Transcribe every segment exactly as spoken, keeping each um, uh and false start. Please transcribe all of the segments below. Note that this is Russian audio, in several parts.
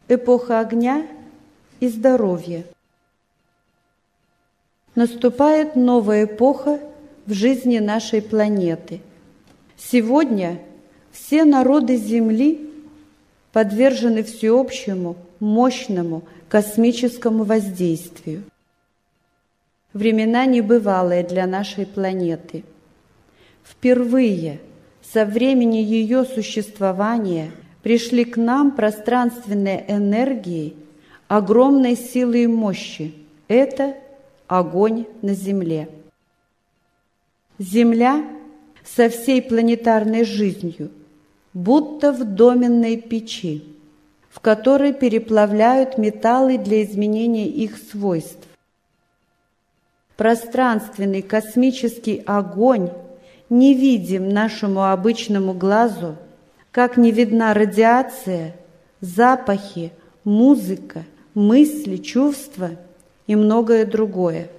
эпоха огня и здоровья. Наступает новая эпоха в жизни нашей планеты. Сегодня все народы Земли подвержены всеобщему, мощному космическому воздействию. Времена небывалые для нашей планеты. Впервые со времени ее существования пришли к нам пространственные энергии огромной силы и мощи. Это огонь на Земле. Земля со всей планетарной жизнью, будто в доменной печи, в которой переплавляют металлы для изменения их свойств. Пространственный космический огонь невидим нашему обычному глазу, как не видна радиация, запахи, музыка, мысли, чувства и многое другое.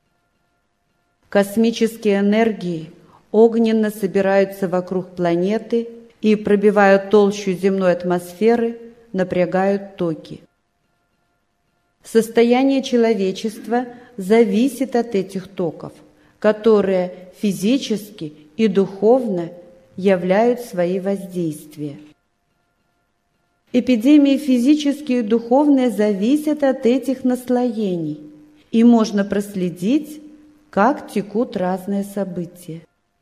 Космические энергии огненно собираются вокруг планеты и, пробивая толщу земной атмосферы, напрягают токи. Состояние человечества зависит от этих токов, которые физически и духовно являют свои воздействия. Эпидемии физические и духовные зависят от этих наслоений, и можно проследить, как текут разные события.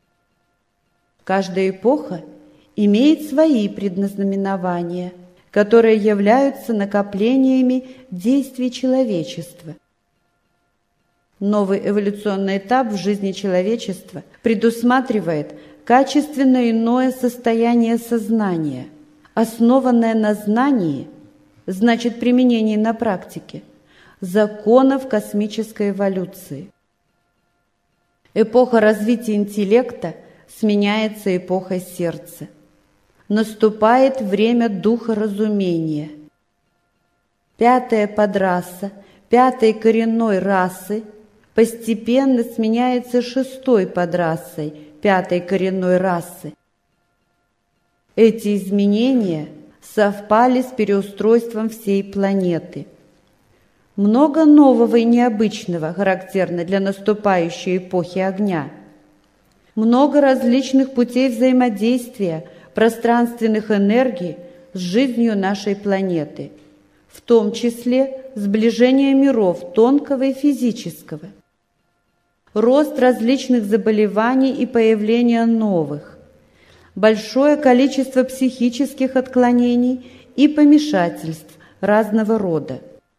Каждая эпоха имеет свои предназнаменования, которые являются накоплениями действий человечества. Новый эволюционный этап в жизни человечества предусматривает качественно иное состояние сознания, основанное на знании, значит применении на практике, законов космической эволюции. Эпоха развития интеллекта сменяется эпохой сердца. Наступает время духа разумения. Пятая подраса, пятой коренной расы постепенно сменяется шестой подрасой, пятой коренной расы. Эти изменения совпали с переустройством всей планеты. Много нового и необычного характерно для наступающей эпохи огня. Много различных путей взаимодействия пространственных энергий с жизнью нашей планеты, в том числе сближение миров тонкого и физического, рост различных заболеваний и появление новых, большое количество психических отклонений и помешательств разного рода.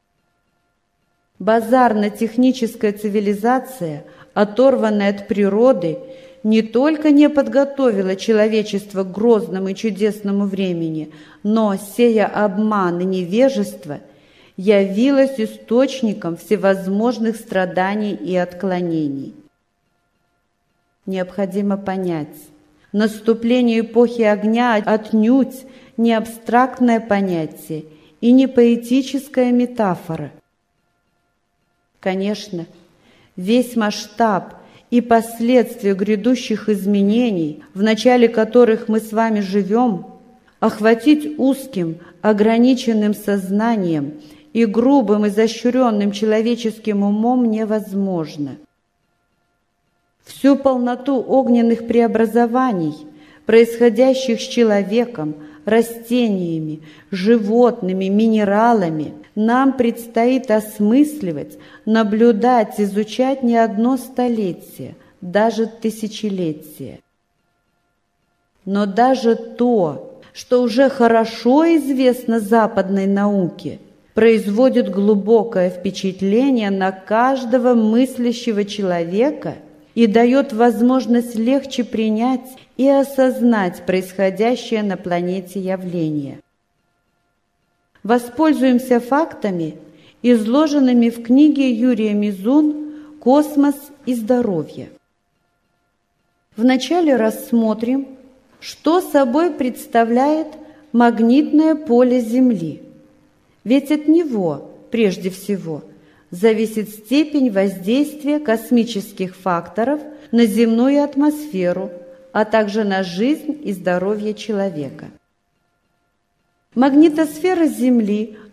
Базарно-техническая цивилизация, оторванная от природы, не только не подготовила человечество к грозному и чудесному времени, но, сея обман и невежество, явилась источником всевозможных страданий и отклонений. Необходимо понять, наступление эпохи огня отнюдь не абстрактное понятие и не поэтическая метафора. Конечно, весь масштаб и последствия грядущих изменений, в начале которых мы с вами живем, охватить узким, ограниченным сознанием и грубым, изощренным человеческим умом невозможно. Всю полноту огненных преобразований, происходящих с человеком, растениями, животными, минералами, нам предстоит осмысливать, наблюдать, изучать не одно столетие, даже тысячелетие. Но даже то, что уже хорошо известно западной науке, производит глубокое впечатление на каждого мыслящего человека и дает возможность легче принять и осознать происходящее на планете явление. Воспользуемся фактами, изложенными в книге Юрия Мизун «Космос и здоровье». Вначале рассмотрим, что собой представляет магнитное поле Земли. Ведь от него, прежде всего, зависит степень воздействия космических факторов на земную атмосферу, а также на жизнь и здоровье человека. Магнитосфера Земли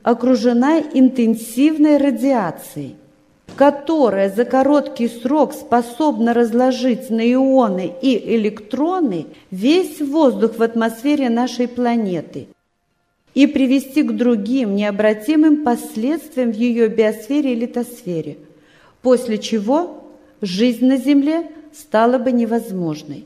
окружена интенсивной радиацией, которая за короткий срок способна разложить на ионы и электроны весь воздух в атмосфере нашей планеты и привести к другим необратимым последствиям в ее биосфере и литосфере, после чего жизнь на Земле стала бы невозможной.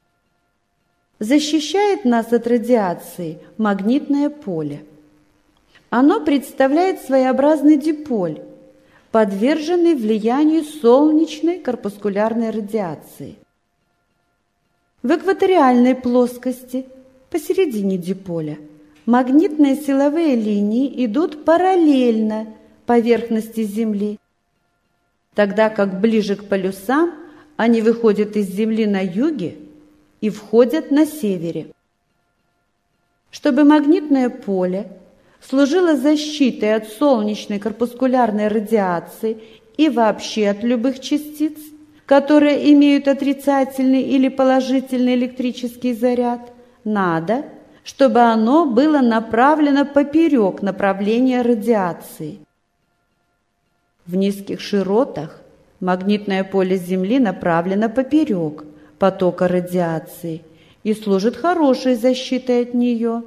Защищает нас от радиации магнитное поле. Оно представляет своеобразный диполь, подверженный влиянию солнечной корпускулярной радиации. В экваториальной плоскости, посередине диполя, магнитные силовые линии идут параллельно поверхности Земли, тогда как ближе к полюсам они выходят из Земли на юге и входят на севере. Чтобы магнитное поле служило защитой от солнечной корпускулярной радиации и вообще от любых частиц, которые имеют отрицательный или положительный электрический заряд, надо, чтобы оно было направлено поперек направления радиации. В низких широтах магнитное поле Земли направлено поперек потока радиации и служит хорошей защитой от нее.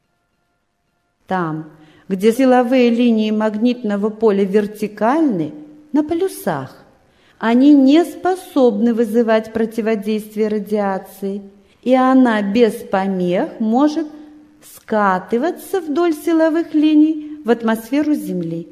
Там, где силовые линии магнитного поля вертикальны, на полюсах, они не способны вызывать противодействие радиации, и она без помех может скатываться вдоль силовых линий в атмосферу Земли.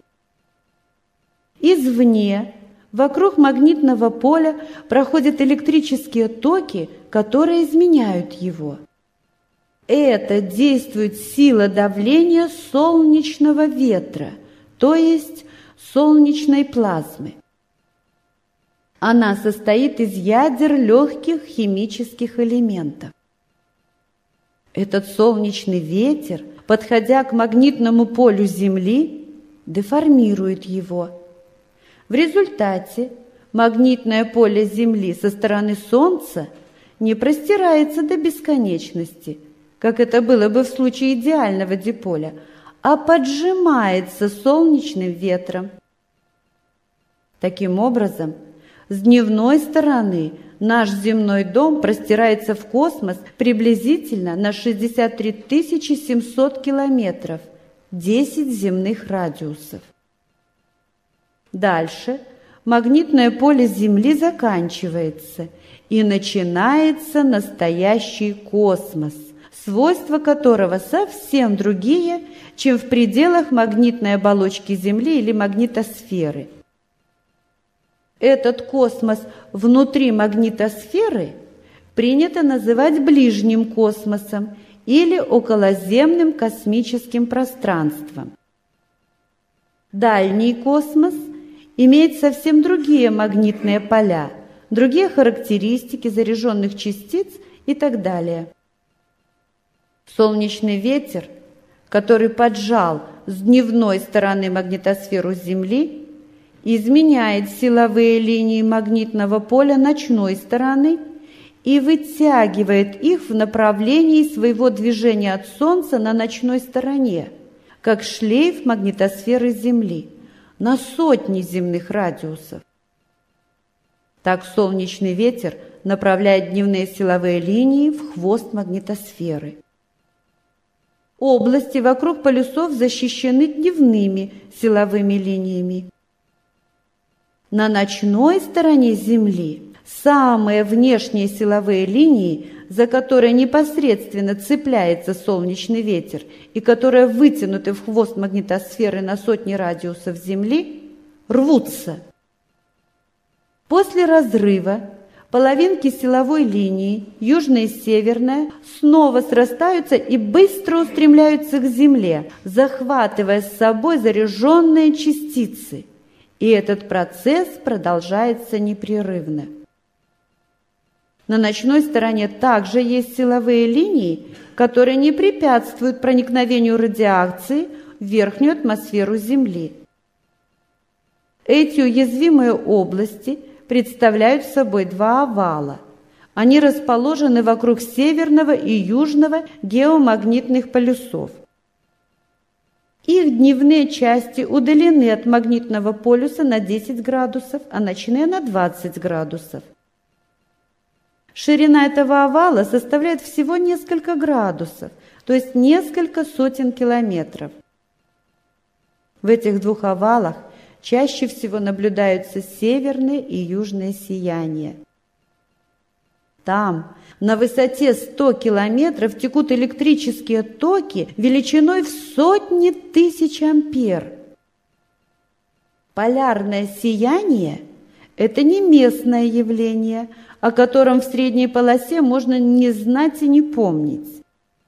Извне, вокруг магнитного поля проходят электрические токи, которые изменяют его. Это действует сила давления солнечного ветра, то есть солнечной плазмы. Она состоит из ядер легких химических элементов. Этот солнечный ветер, подходя к магнитному полю Земли, деформирует его. В результате магнитное поле Земли со стороны Солнца не простирается до бесконечности, как это было бы в случае идеального диполя, а поджимается солнечным ветром. Таким образом, с дневной стороны наш земной дом простирается в космос приблизительно на шестьдесят три тысячи семьсот километров, десять земных радиусов. Дальше магнитное поле Земли заканчивается, и начинается настоящий космос, свойства которого совсем другие, чем в пределах магнитной оболочки Земли или магнитосферы. Этот космос внутри магнитосферы принято называть ближним космосом или околоземным космическим пространством. Дальний космос имеет совсем другие магнитные поля, другие характеристики заряженных частиц и так далее. Солнечный ветер, который поджал с дневной стороны магнитосферу Земли, изменяет силовые линии магнитного поля ночной стороны и вытягивает их в направлении своего движения от Солнца на ночной стороне, как шлейф магнитосферы Земли, на сотни земных радиусов. Так солнечный ветер направляет дневные силовые линии в хвост магнитосферы. Области вокруг полюсов защищены дневными силовыми линиями. На ночной стороне Земли самые внешние силовые линии, за которые непосредственно цепляется солнечный ветер и которые вытянуты в хвост магнитосферы на сотни радиусов Земли, рвутся. После разрыва половинки силовой линии, южная и северная, снова срастаются и быстро устремляются к Земле, захватывая с собой заряженные частицы. И этот процесс продолжается непрерывно. На ночной стороне также есть силовые линии, которые не препятствуют проникновению радиации в верхнюю атмосферу Земли. Эти уязвимые области представляют собой два овала. Они расположены вокруг северного и южного геомагнитных полюсов. Их дневные части удалены от магнитного полюса на десять градусов, а ночные на двадцать градусов. Ширина этого овала составляет всего несколько градусов, то есть несколько сотен километров. В этих двух овалах чаще всего наблюдаются северные и южные сияния. Там, на высоте сто километров, текут электрические токи величиной в сотни тысяч ампер. Полярное сияние – это не местное явление, о котором в средней полосе можно не знать и не помнить.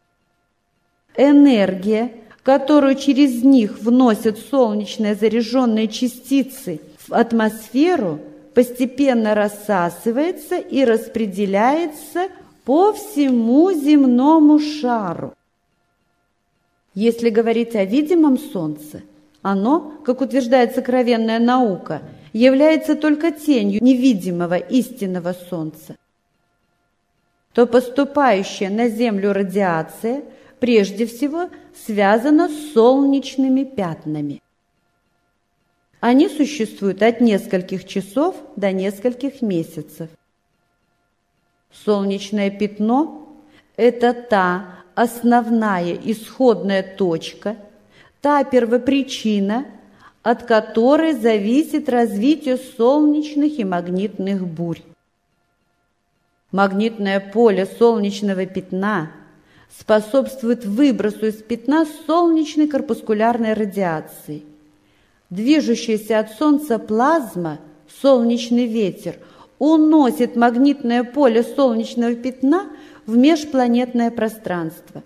Энергия, которую через них вносят солнечные заряженные частицы в атмосферу, постепенно рассасывается и распределяется по всему земному шару. Если говорить о видимом Солнце, оно, как утверждает сокровенная наука, является только тенью невидимого истинного Солнца, то поступающая на Землю радиация прежде всего связана с солнечными пятнами. Они существуют от нескольких часов до нескольких месяцев. Солнечное пятно – это та основная исходная точка, та первопричина, от которой зависит развитие солнечных и магнитных бурь. Магнитное поле солнечного пятна способствует выбросу из пятна солнечной корпускулярной радиации. Движущаяся от Солнца плазма, солнечный ветер, уносит магнитное поле солнечного пятна в межпланетное пространство.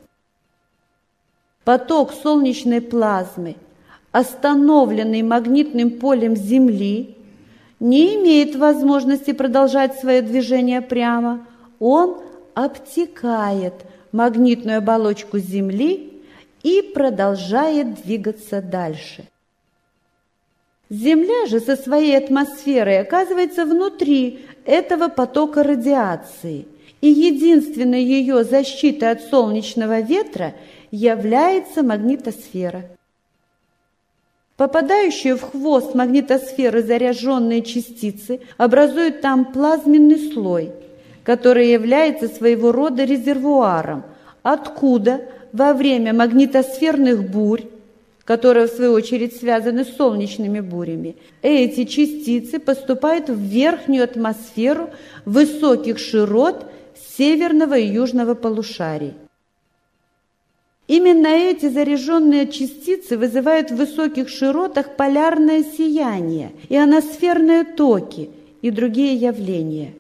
Поток солнечной плазмы, остановленный магнитным полем Земли, не имеет возможности продолжать свое движение прямо. Он обтекает магнитную оболочку Земли и продолжает двигаться дальше. Земля же со своей атмосферой оказывается внутри этого потока радиации, и единственной ее защитой от солнечного ветра является магнитосфера. Попадающие в хвост магнитосферы заряженные частицы образуют там плазменный слой, который является своего рода резервуаром, откуда во время магнитосферных бурь, которые в свою очередь связаны с солнечными бурями, эти частицы поступают в верхнюю атмосферу высоких широт северного и южного полушарий. Именно эти заряженные частицы вызывают в высоких широтах полярное сияние, ионосферные токи и другие явления.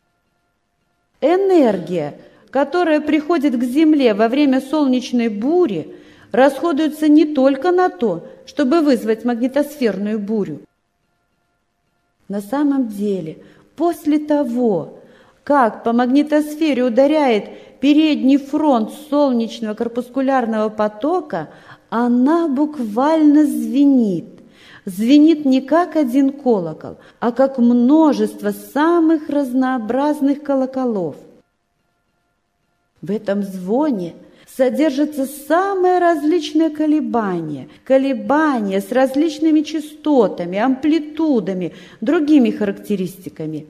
Энергия, которая приходит к Земле во время солнечной бури, расходуется не только на то, чтобы вызвать магнитосферную бурю. На самом деле, после того, как по магнитосфере ударяет передний фронт солнечного корпускулярного потока, она буквально звенит. Звенит не как один колокол, а как множество самых разнообразных колоколов. В этом звоне содержатся самые различные колебания, колебания с различными частотами, амплитудами, другими характеристиками.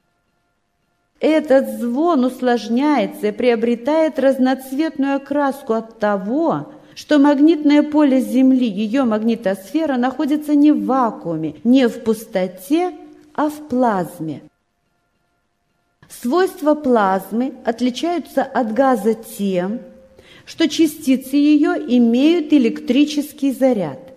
Этот звон усложняется и приобретает разноцветную окраску от того, что магнитное поле Земли, ее магнитосфера, находится не в вакууме, не в пустоте, а в плазме. Свойства плазмы отличаются от газа тем, что частицы ее имеют электрический заряд.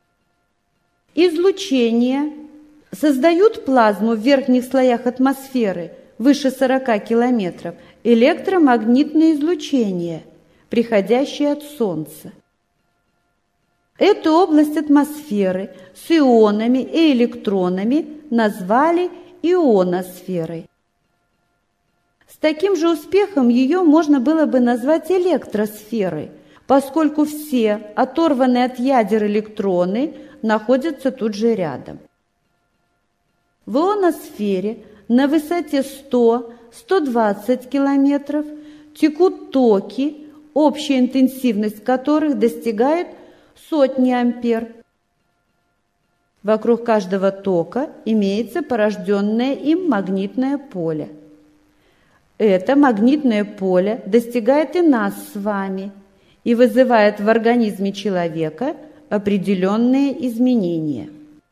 Излучения создают плазму в верхних слоях атмосферы выше сорока километров, электромагнитное излучение, приходящее от Солнца. Эту область атмосферы с ионами и электронами назвали ионосферой. С таким же успехом ее можно было бы назвать электросферой, поскольку все оторванные от ядер электроны находятся тут же рядом. В ионосфере на высоте сто — сто двадцать километров текут токи, общая интенсивность которых достигает сотни ампер. Вокруг каждого тока имеется порожденное им магнитное поле. Это магнитное поле достигает и нас с вами и вызывает в организме человека определенные изменения.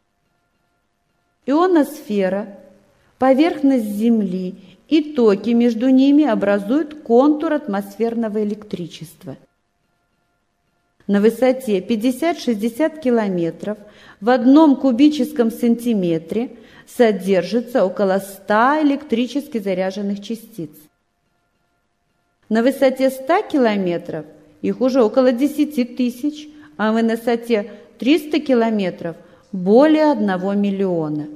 Ионосфера, поверхность Земли и токи между ними образуют контур атмосферного электричества. На высоте пятьдесят-шестьдесят километров в одном кубическом сантиметре содержится около ста электрически заряженных частиц. На высоте ста километров их уже около десяти тысяч, а на высоте триста километров более одного миллиона.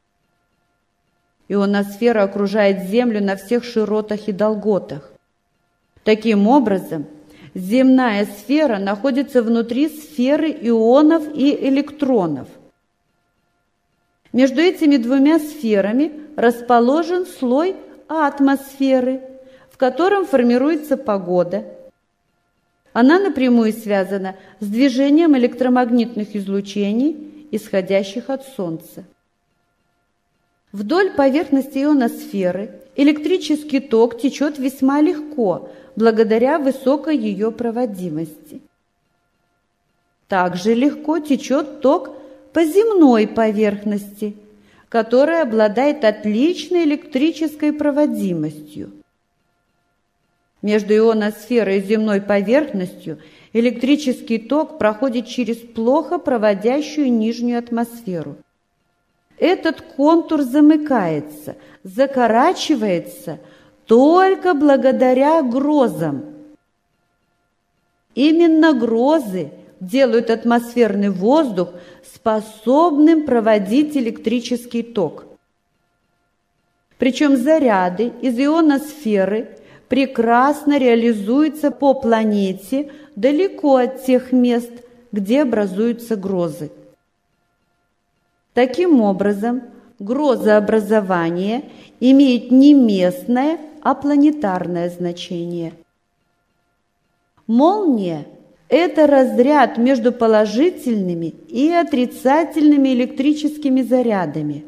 Ионосфера окружает Землю на всех широтах и долготах. Таким образом, земная сфера находится внутри сферы ионов и электронов. Между этими двумя сферами расположен слой атмосферы, в котором формируется погода. Она напрямую связана с движением электромагнитных излучений, исходящих от Солнца. Вдоль поверхности ионосферы электрический ток течет весьма легко, благодаря высокой ее проводимости. Также легко течет ток по земной поверхности, которая обладает отличной электрической проводимостью. Между ионосферой и земной поверхностью электрический ток проходит через плохо проводящую нижнюю атмосферу. Этот контур замыкается, закорачивается только благодаря грозам. Именно грозы делают атмосферный воздух способным проводить электрический ток. Причем заряды из ионосферы прекрасно реализуются по планете далеко от тех мест, где образуются грозы. Таким образом, грозообразование имеет не местное, а планетарное значение. Молния – это разряд между положительными и отрицательными электрическими зарядами.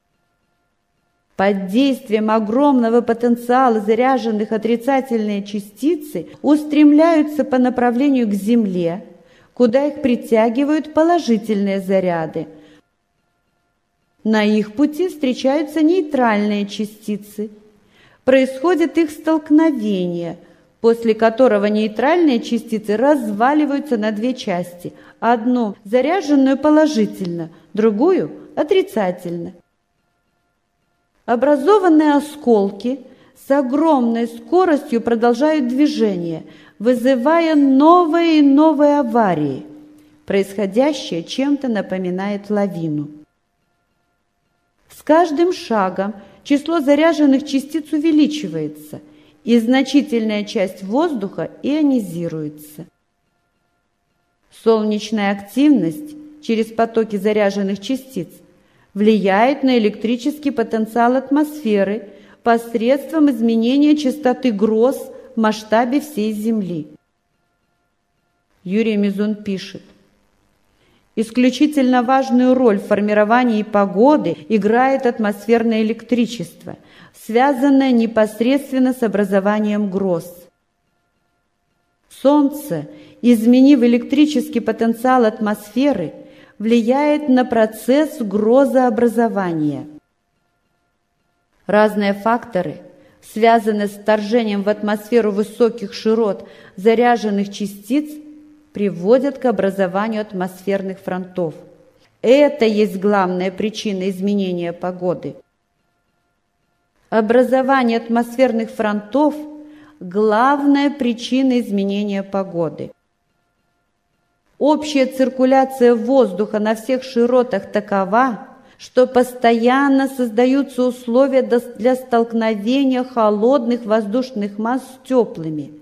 Под действием огромного потенциала заряженных отрицательные частицы устремляются по направлению к Земле, куда их притягивают положительные заряды. На их пути встречаются нейтральные частицы. Происходит их столкновение, после которого нейтральные частицы разваливаются на две части, одну заряженную положительно, другую отрицательно. Образованные осколки с огромной скоростью продолжают движение, вызывая новые и новые аварии. Происходящее чем-то напоминает лавину. С каждым шагом число заряженных частиц увеличивается, и значительная часть воздуха ионизируется. Солнечная активность через потоки заряженных частиц влияет на электрический потенциал атмосферы посредством изменения частоты гроз в масштабе всей Земли. Юрий Мизун пишет: исключительно важную роль в формировании погоды играет атмосферное электричество, связанное непосредственно с образованием гроз. Солнце, изменив электрический потенциал атмосферы, влияет на процесс грозообразования. Разные факторы, связанные с вторжением в атмосферу высоких широт заряженных частиц, приводят к образованию атмосферных фронтов. Это есть главная причина изменения погоды. Образование атмосферных фронтов – главная причина изменения погоды. Общая циркуляция воздуха на всех широтах такова, что постоянно создаются условия для столкновения холодных воздушных масс с теплыми.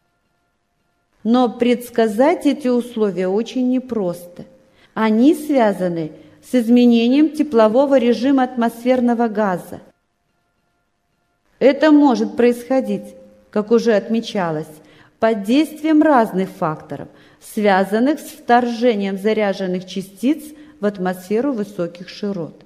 Но предсказать эти условия очень непросто. Они связаны с изменением теплового режима атмосферного газа. Это может происходить, как уже отмечалось, под действием разных факторов, связанных с вторжением заряженных частиц в атмосферу высоких широт.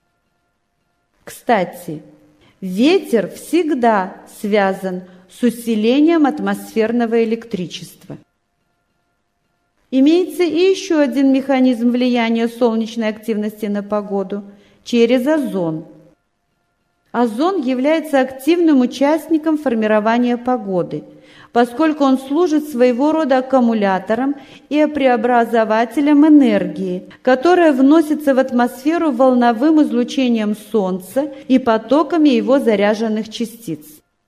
Кстати, ветер всегда связан с усилением атмосферного электричества. Имеется и еще один механизм влияния солнечной активности на погоду – через озон. Озон является активным участником формирования погоды, поскольку он служит своего рода аккумулятором и преобразователем энергии, которая вносится в атмосферу волновым излучением Солнца и потоками его заряженных частиц.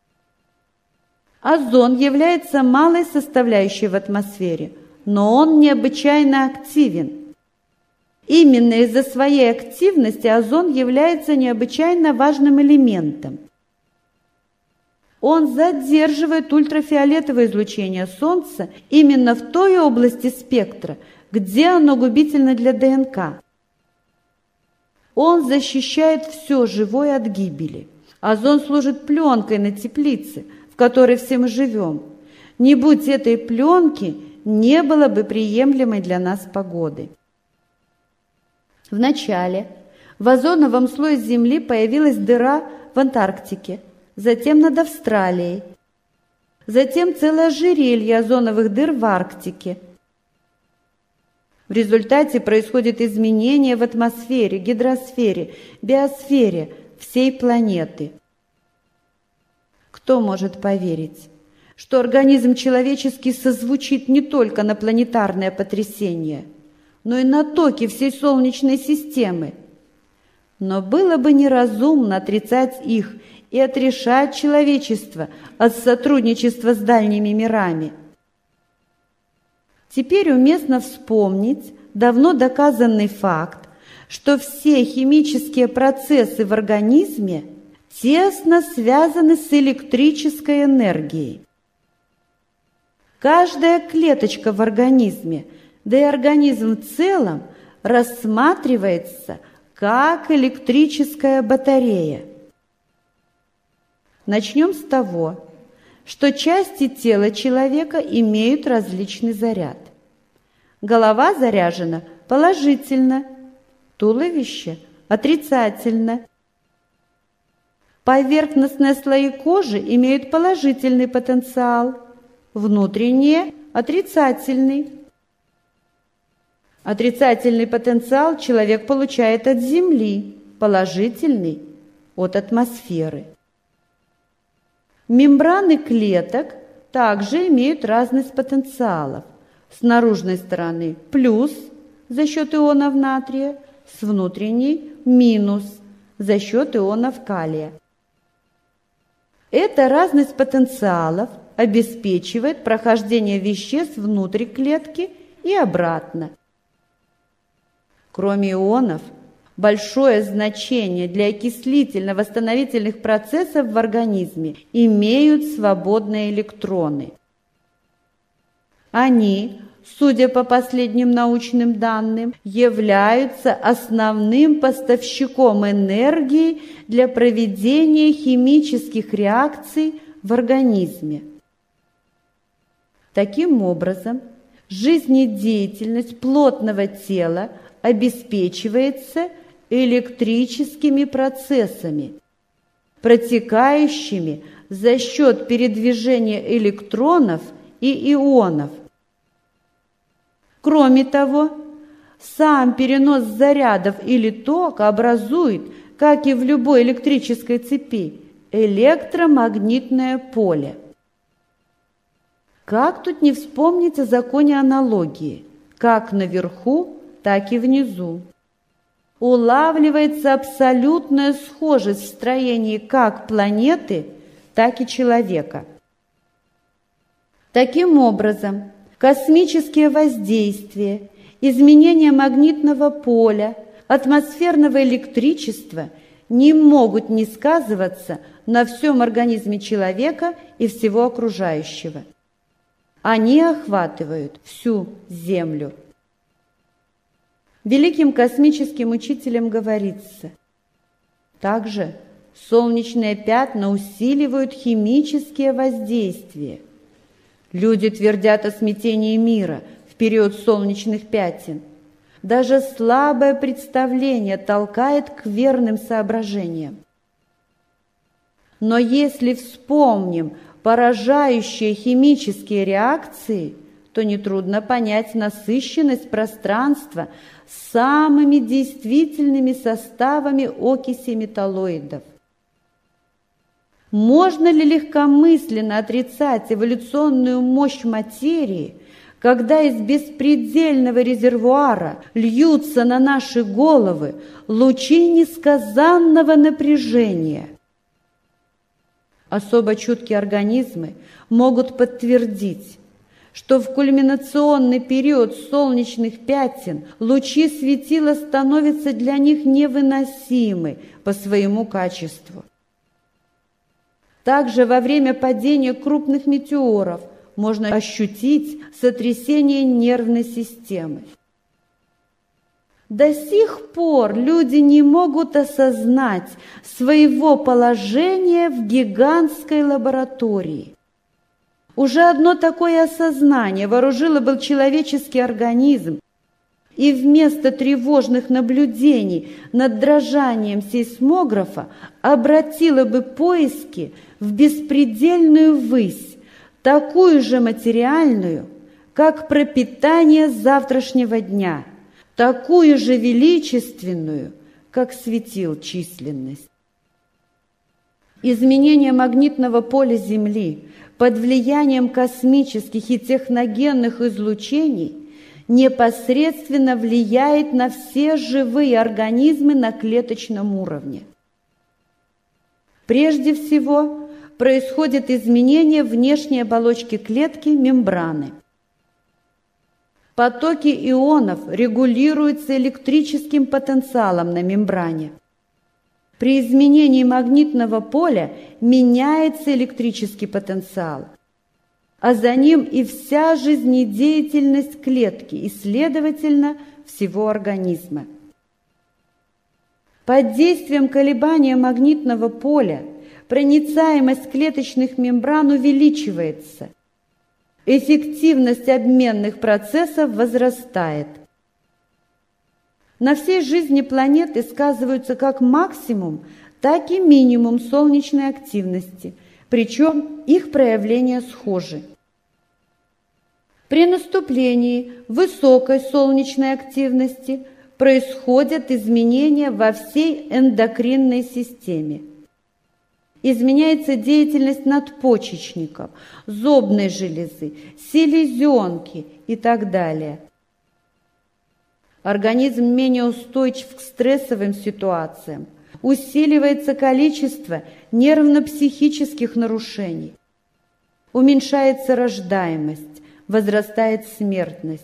Озон является малой составляющей в атмосфере, но он необычайно активен. Именно из-за своей активности озон является необычайно важным элементом. Он задерживает ультрафиолетовое излучение Солнца именно в той области спектра, где оно губительно для ДНК. Он защищает все живое от гибели. Озон служит пленкой на теплице, в которой все мы живем. Не будь этой пленки, не было бы приемлемой для нас погоды. Вначале в озоновом слое Земли появилась дыра в Антарктике, затем над Австралией, затем целое ожерелье озоновых дыр в Арктике. В результате происходит изменение в атмосфере, гидросфере, биосфере всей планеты. Кто может поверить, что организм человеческий созвучит не только на планетарное потрясение, но и на токи всей Солнечной системы? Но было бы неразумно отрицать их и отрешать человечество от сотрудничества с дальними мирами. Теперь уместно вспомнить давно доказанный факт, что все химические процессы в организме тесно связаны с электрической энергией. Каждая клеточка в организме, да и организм в целом, рассматривается как электрическая батарея. Начнем с того, что части тела человека имеют различный заряд. Голова заряжена положительно, туловище отрицательно. Поверхностные слои кожи имеют положительный потенциал, внутренние – отрицательный. Отрицательный потенциал человек получает от Земли, положительный – от атмосферы. Мембраны клеток также имеют разность потенциалов. С наружной стороны плюс за счет ионов натрия, с внутренней минус за счет ионов калия. Эта разность потенциалов обеспечивает прохождение веществ внутрь клетки и обратно. Кроме ионов, большое значение для окислительно-восстановительных процессов в организме имеют свободные электроны. Они, судя по последним научным данным, являются основным поставщиком энергии для проведения химических реакций в организме. Таким образом, жизнедеятельность плотного тела обеспечивается электрическими процессами, протекающими за счет передвижения электронов и ионов. Кроме того, сам перенос зарядов или тока образует, как и в любой электрической цепи, электромагнитное поле. Как тут не вспомнить о законе аналогии? Как наверху, так и внизу. Улавливается абсолютная схожесть в строении как планеты, так и человека. Таким образом, космические воздействия, изменения магнитного поля, атмосферного электричества не могут не сказываться на всем организме человека и всего окружающего. Они охватывают всю Землю. Великим космическим учителем говорится: также солнечные пятна усиливают химические воздействия. Люди твердят о смятении мира в период солнечных пятен. Даже слабое представление толкает к верным соображениям. Но если вспомним поражающие химические реакции, то нетрудно понять насыщенность пространства самыми действительными составами окиси металлоидов. Можно ли легкомысленно отрицать эволюционную мощь материи, когда из беспредельного резервуара льются на наши головы лучи несказанного напряжения? Особо чуткие организмы могут подтвердить, что в кульминационный период солнечных пятен лучи светила становятся для них невыносимы по своему качеству. Также во время падения крупных метеоров можно ощутить сотрясение нервной системы. До сих пор люди не могут осознать своего положения в гигантской лаборатории. Уже одно такое осознание вооружило бы человеческий организм, и вместо тревожных наблюдений над дрожанием сейсмографа обратило бы поиски в беспредельную высь, такую же материальную, как пропитание завтрашнего дня, такую же величественную, как светил численность. Изменение магнитного поля Земли под влиянием космических и техногенных излучений непосредственно влияет на все живые организмы на клеточном уровне. Прежде всего, происходит изменение внешней оболочки клетки мембраны. Потоки ионов регулируются электрическим потенциалом на мембране. При изменении магнитного поля меняется электрический потенциал, а за ним и вся жизнедеятельность клетки и, следовательно, всего организма. Под действием колебания магнитного поля проницаемость клеточных мембран увеличивается, эффективность обменных процессов возрастает. На всей жизни планеты сказываются как максимум, так и минимум солнечной активности, причем их проявления схожи. При наступлении высокой солнечной активности происходят изменения во всей эндокринной системе. Изменяется деятельность надпочечников, зобной железы, селезенки и так далее. Организм менее устойчив к стрессовым ситуациям, усиливается количество нервно-психических нарушений, уменьшается рождаемость, возрастает смертность.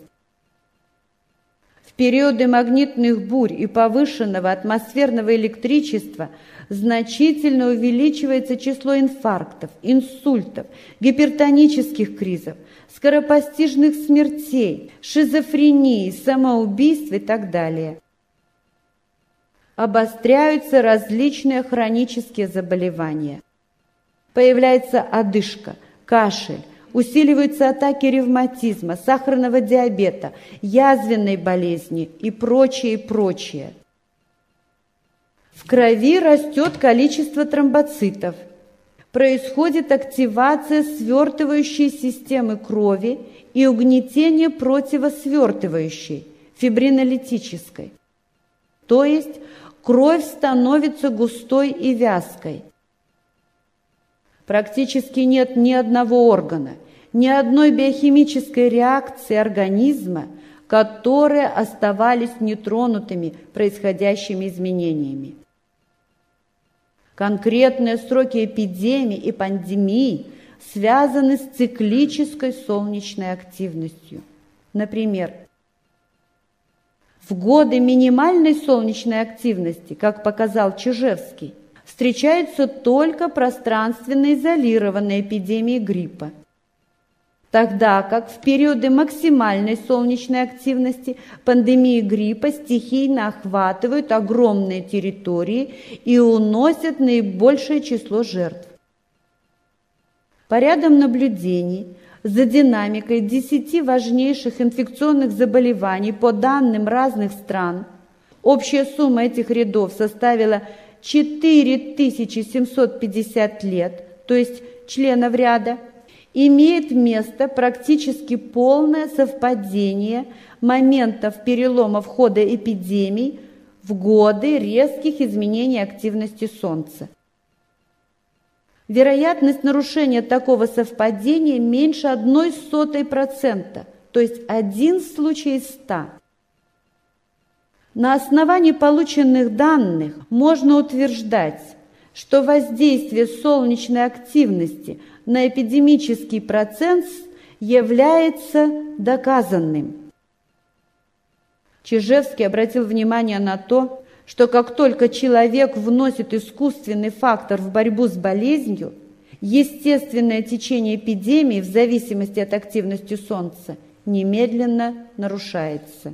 В периоды магнитных бурь и повышенного атмосферного электричества значительно увеличивается число инфарктов, инсультов, гипертонических кризов, скоропостижных смертей, шизофрении, самоубийств и так далее. Обостряются различные хронические заболевания. Появляется одышка, кашель, усиливаются атаки ревматизма, сахарного диабета, язвенной болезни и прочее, и прочее. В крови растет количество тромбоцитов. Происходит активация свертывающей системы крови и угнетение противосвертывающей, фибринолитической. То есть кровь становится густой и вязкой. Практически нет ни одного органа, ни одной биохимической реакции организма, которые оставались нетронутыми происходящими изменениями. Конкретные сроки эпидемий и пандемий связаны с циклической солнечной активностью. Например, в годы минимальной солнечной активности, как показал Чижевский, встречаются только пространственно изолированные эпидемии гриппа, тогда как в периоды максимальной солнечной активности пандемии гриппа стихийно охватывают огромные территории и уносят наибольшее число жертв. По рядам наблюдений за динамикой десяти важнейших инфекционных заболеваний по данным разных стран. Общая сумма этих рядов составила четыре тысячи семьсот пятьдесят лет, то есть членов ряда. Имеет место практически полное совпадение моментов переломов хода эпидемий в годы резких изменений активности Солнца. Вероятность нарушения такого совпадения меньше одной сотой процента, то есть один случай из ста. На основании полученных данных можно утверждать, что воздействие солнечной активности на эпидемический процесс является доказанным. Чижевский обратил внимание на то, что как только человек вносит искусственный фактор в борьбу с болезнью, естественное течение эпидемии в зависимости от активности Солнца немедленно нарушается.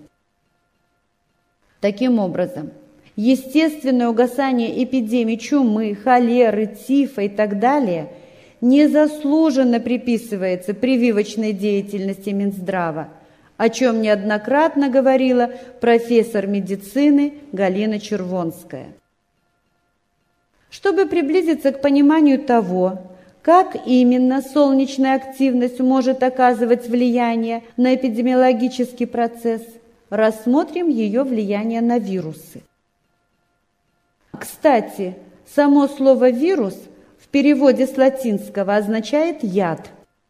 Таким образом, естественное угасание эпидемий чумы, холеры, тифа и так далее незаслуженно приписывается прививочной деятельности Минздрава, о чем неоднократно говорила профессор медицины Галина Червонская. Чтобы приблизиться к пониманию того, как именно солнечная активность может оказывать влияние на эпидемиологический процесс, рассмотрим ее влияние на вирусы. Кстати, само слово «вирус» в переводе с латинского означает «яд».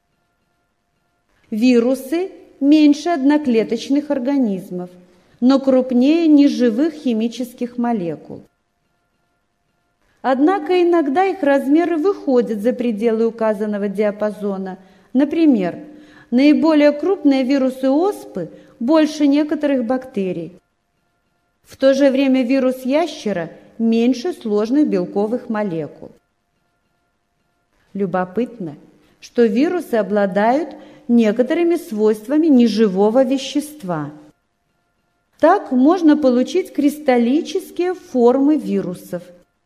Вирусы меньше одноклеточных организмов, но крупнее неживых химических молекул. Однако иногда их размеры выходят за пределы указанного диапазона. Например, наиболее крупные вирусы оспы больше некоторых бактерий. В то же время вирус ящера меньше сложных белковых молекул. Любопытно, что вирусы обладают некоторыми свойствами неживого вещества. Так можно получить кристаллические формы вирусов.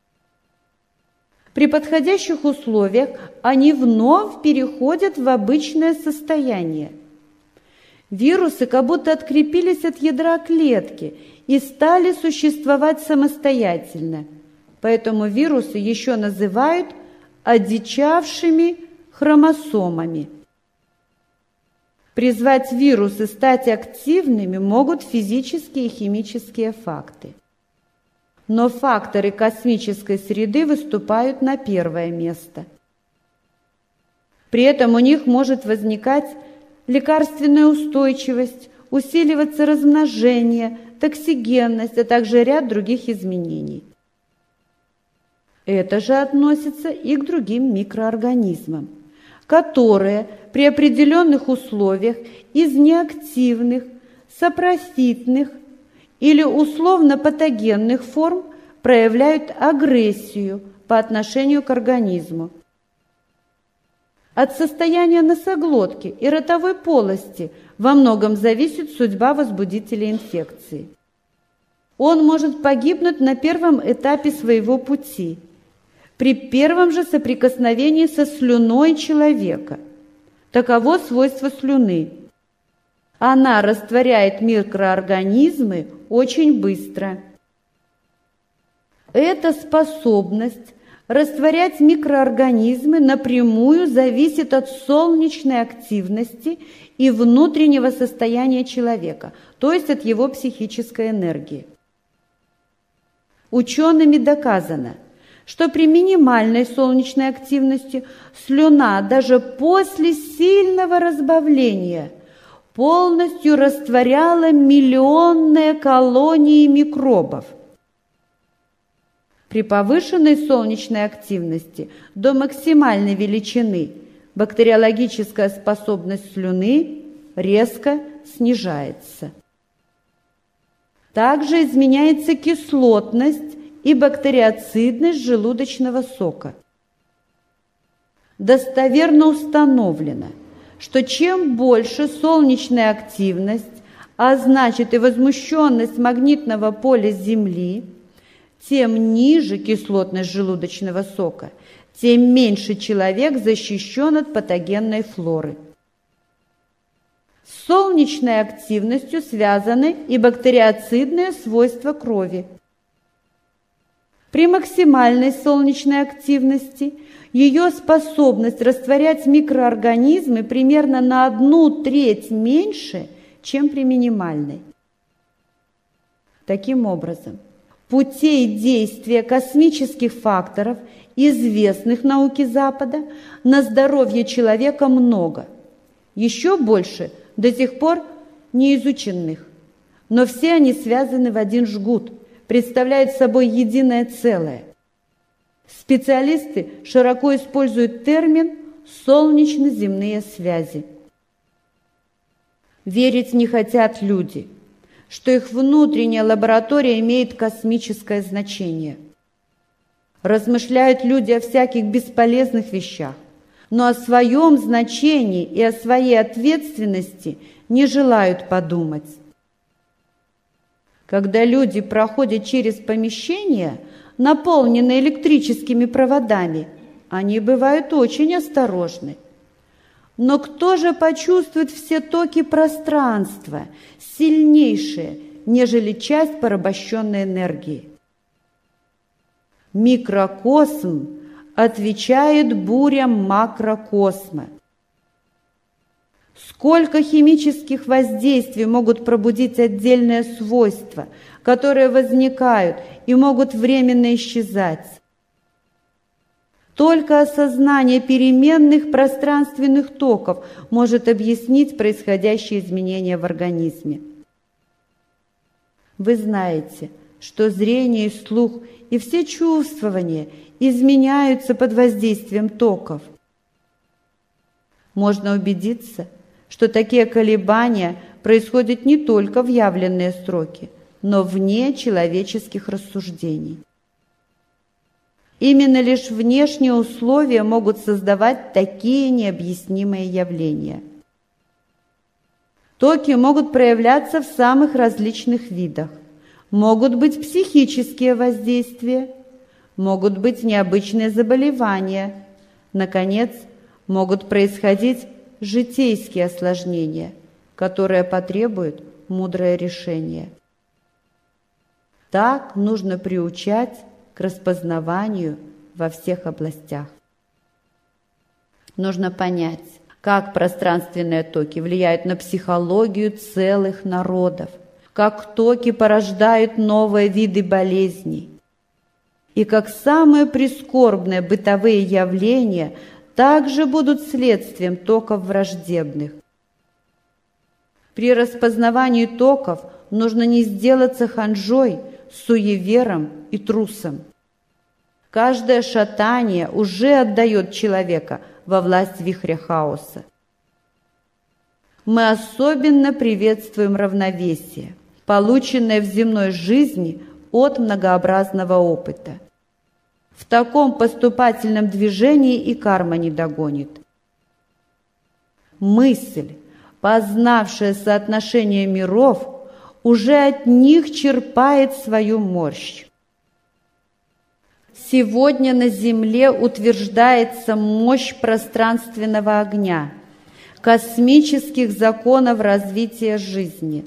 При подходящих условиях они вновь переходят в обычное состояние. Вирусы как будто открепились от ядра клетки и стали существовать самостоятельно, поэтому вирусы еще называют одичавшими хромосомами. Призвать вирусы стать активными могут физические и химические факты. Но факторы космической среды выступают на первое место. При этом у них может возникать лекарственная устойчивость, усиливаться размножение, токсигенность, а также ряд других изменений. Это же относится и к другим микроорганизмам, которые при определенных условиях из неактивных, сапрофитных или условно-патогенных форм проявляют агрессию по отношению к организму. От состояния носоглотки и ротовой полости во многом зависит судьба возбудителя инфекции. Он может погибнуть на первом этапе своего пути, при первом же соприкосновении со слюной человека. Таково свойство слюны. Она растворяет микроорганизмы очень быстро. Эта способность растворять микроорганизмы напрямую зависит от солнечной активности и внутреннего состояния человека, то есть от его психической энергии. Учеными доказано, что при минимальной солнечной активности слюна даже после сильного разбавления полностью растворяла миллионные колонии микробов. При повышенной солнечной активности до максимальной величины бактериологическая способность слюны резко снижается. Также изменяется кислотность и бактериоцидность желудочного сока. Достоверно установлено, что чем больше солнечная активность, а значит и возмущенность магнитного поля Земли, тем ниже кислотность желудочного сока, тем меньше человек защищен от патогенной флоры. С солнечной активностью связаны и бактериоцидные свойства крови. При максимальной солнечной активности ее способность растворять микроорганизмы примерно на одну треть меньше, чем при минимальной. Таким образом, путей действия космических факторов, известных науке Запада, на здоровье человека много. Еще больше до сих пор неизученных. Но все они связаны в один жгут, представляют собой единое целое. Специалисты широко используют термин «солнечно-земные связи». Верить не хотят люди, что их внутренняя лаборатория имеет космическое значение. Размышляют люди о всяких бесполезных вещах, но о своем значении и о своей ответственности не желают подумать. Когда люди проходят через помещения, наполненные электрическими проводами, они бывают очень осторожны. Но кто же почувствует все токи пространства, сильнейшие, нежели часть порабощенной энергии? Микрокосм отвечает бурям макрокосма. Сколько химических воздействий могут пробудить отдельные свойства, которые возникают и могут временно исчезать. Только осознание переменных пространственных токов может объяснить происходящие изменения в организме. Вы знаете, что зрение и слух и все чувствования изменяются под воздействием токов. Можно убедиться, что такие колебания происходят не только в явленные строки, но вне человеческих рассуждений. Именно лишь внешние условия могут создавать такие необъяснимые явления. Токи могут проявляться в самых различных видах. Могут быть психические воздействия, могут быть необычные заболевания. Наконец, могут происходить житейские осложнения, которые потребуют мудрое решение. Так нужно приучать к распознаванию во всех областях. Нужно понять, как пространственные токи влияют на психологию целых народов, как токи порождают новые виды болезней, и как самые прискорбные бытовые явления также будут следствием токов враждебных. При распознавании токов нужно не сделаться ханжой, суевером и трусом. Каждое шатание уже отдает человека во власть вихря хаоса. Мы особенно приветствуем равновесие, полученное в земной жизни от многообразного опыта. В таком поступательном движении и карма не догонит. Мысль, познавшая соотношение миров, уже от них черпает свою мощь. Сегодня на Земле утверждается мощь пространственного огня, космических законов развития жизни.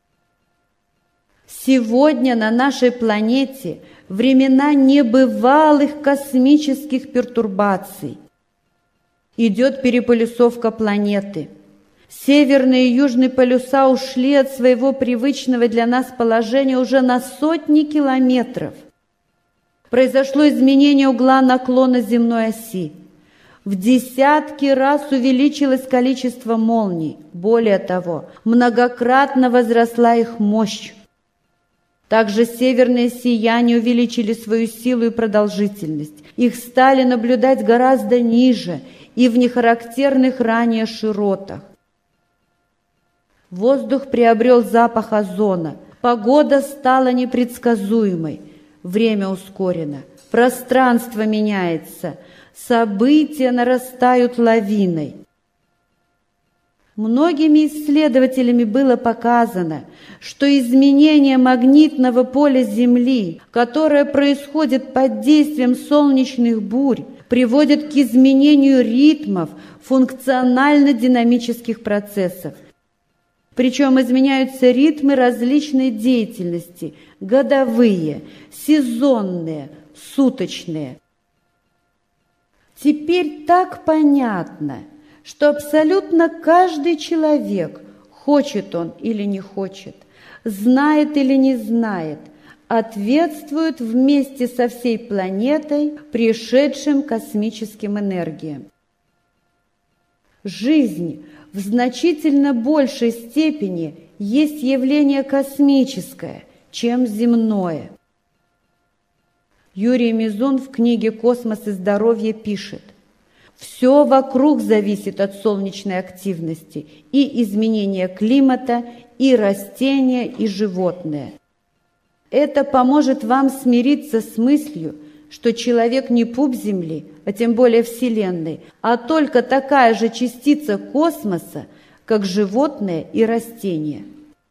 Сегодня на нашей планете времена небывалых космических пертурбаций. Идет переполюсовка планеты. Северные и южные полюса ушли от своего привычного для нас положения уже на сотни километров. Произошло изменение угла наклона земной оси. В десятки раз увеличилось количество молний. Более того, многократно возросла их мощь. Также северные сияния увеличили свою силу и продолжительность. Их стали наблюдать гораздо ниже и в нехарактерных ранее широтах. Воздух приобрел запах озона, погода стала непредсказуемой, время ускорено, пространство меняется, события нарастают лавиной. Многими исследователями было показано, что изменение магнитного поля Земли, которое происходит под действием солнечных бурь, приводит к изменению ритмов функционально-динамических процессов. Причем изменяются ритмы различной деятельности – годовые, сезонные, суточные. Теперь так понятно, что абсолютно каждый человек, хочет он или не хочет, знает или не знает, ответствует вместе со всей планетой пришедшим космическим энергиям. Жизнь в значительно большей степени есть явление космическое, чем земное. Юрий Мизун в книге «Космос и здоровье» пишет: «Все вокруг зависит от солнечной активности, и изменения климата, и растения, и животные. Это поможет вам смириться с мыслью, что человек не пуп Земли, а тем более Вселенной, а только такая же частица космоса, как животные и растения».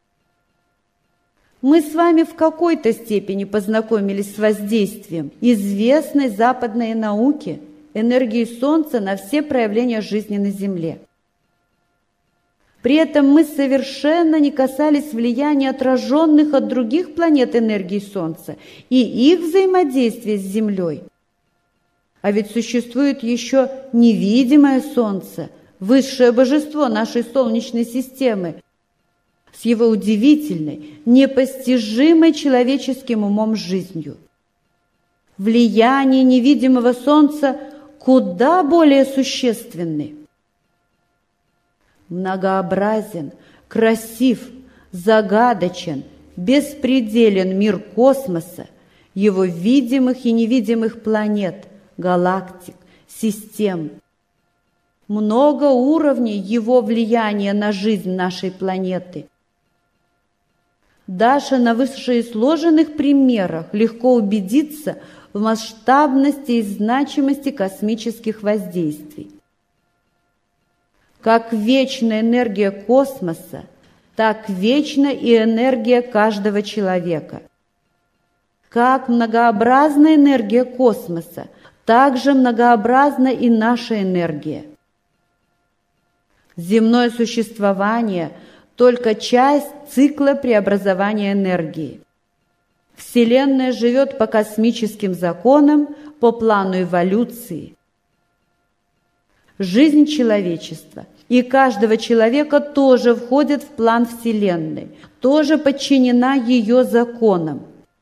Мы с вами в какой-то степени познакомились с воздействием известной западной науки энергии Солнца на все проявления жизни на Земле. При этом мы совершенно не касались влияния отраженных от других планет энергии Солнца и их взаимодействия с Землей. А ведь существует еще невидимое Солнце, высшее божество нашей Солнечной системы, с его удивительной, непостижимой человеческим умом жизнью. Влияние невидимого Солнца куда более существенны. Многообразен, красив, загадочен, беспределен мир космоса, его видимых и невидимых планет, галактик, систем. Много уровней его влияния на жизнь нашей планеты. Даже на вышеизложенных примерах легко убедиться в масштабности и значимости космических воздействий. Как вечна энергия космоса, так вечна и энергия каждого человека. Как многообразна энергия космоса, так же многообразна и наша энергия. Земное существование – только часть цикла преобразования энергии. Вселенная живет по космическим законам, по плану эволюции. Жизнь человечества и каждого человека тоже входит в план Вселенной, тоже подчинена ее законам.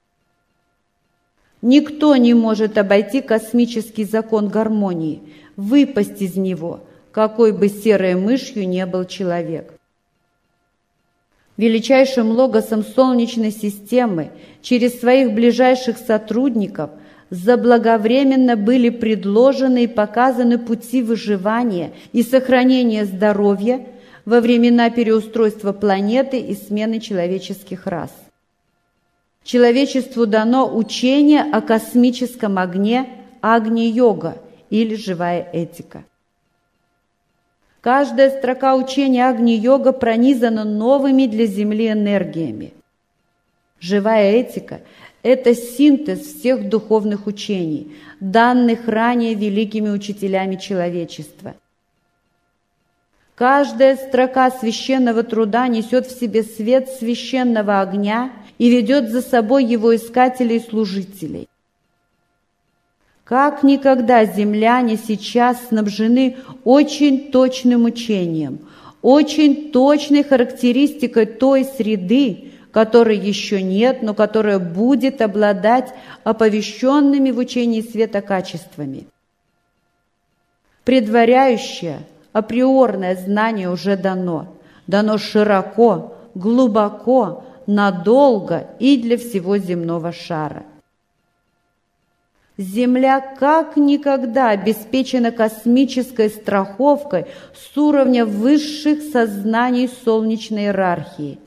Никто не может обойти космический закон гармонии, выпасть из него, какой бы серой мышью не был человек. Величайшим логосом Солнечной системы через своих ближайших сотрудников заблаговременно были предложены и показаны пути выживания и сохранения здоровья во времена переустройства планеты и смены человеческих рас. Человечеству дано учение о космическом огне Агни-йога или живая этика. Каждая строка учения Агни-йога пронизана новыми для Земли энергиями. Живая этика – это синтез всех духовных учений, данных ранее великими учителями человечества. Каждая строка священного труда несет в себе свет священного огня и ведет за собой его искателей и служителей. Как никогда земляне сейчас снабжены очень точным учением, очень точной характеристикой той среды, которой еще нет, но которая будет обладать оповещенными в учении света качествами. Предваряющее, априорное знание уже дано, дано широко, глубоко, надолго и для всего земного шара. Земля как никогда обеспечена космической страховкой с уровня высших сознаний солнечной иерархии.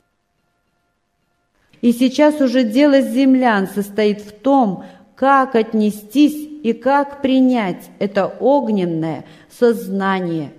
И сейчас уже дело землян состоит в том, как отнестись и как принять это огненное сознание.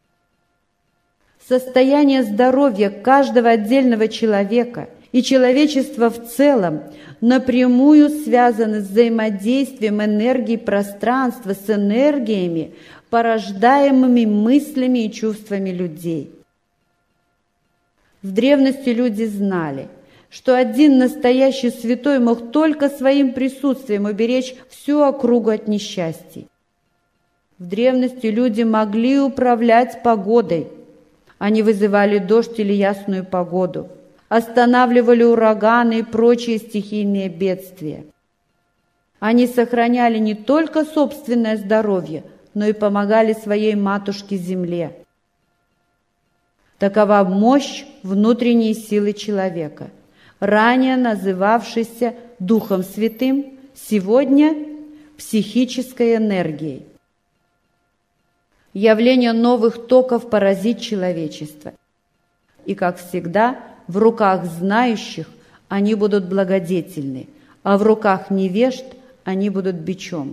Состояние здоровья каждого отдельного человека и человечества в целом напрямую связаны с взаимодействием энергии пространства с энергиями, порождаемыми мыслями и чувствами людей. В древности люди знали, что один настоящий святой мог только своим присутствием уберечь всю округу от несчастий. В древности люди могли управлять погодой. Они вызывали дождь или ясную погоду, останавливали ураганы и прочие стихийные бедствия. Они сохраняли не только собственное здоровье, но и помогали своей матушке-земле. Такова мощь внутренней силы человека, ранее называвшейся Духом Святым, сегодня психической энергией. Явление новых токов поразит человечество. И, как всегда, в руках знающих они будут благодетельны, а в руках невежд они будут бичом.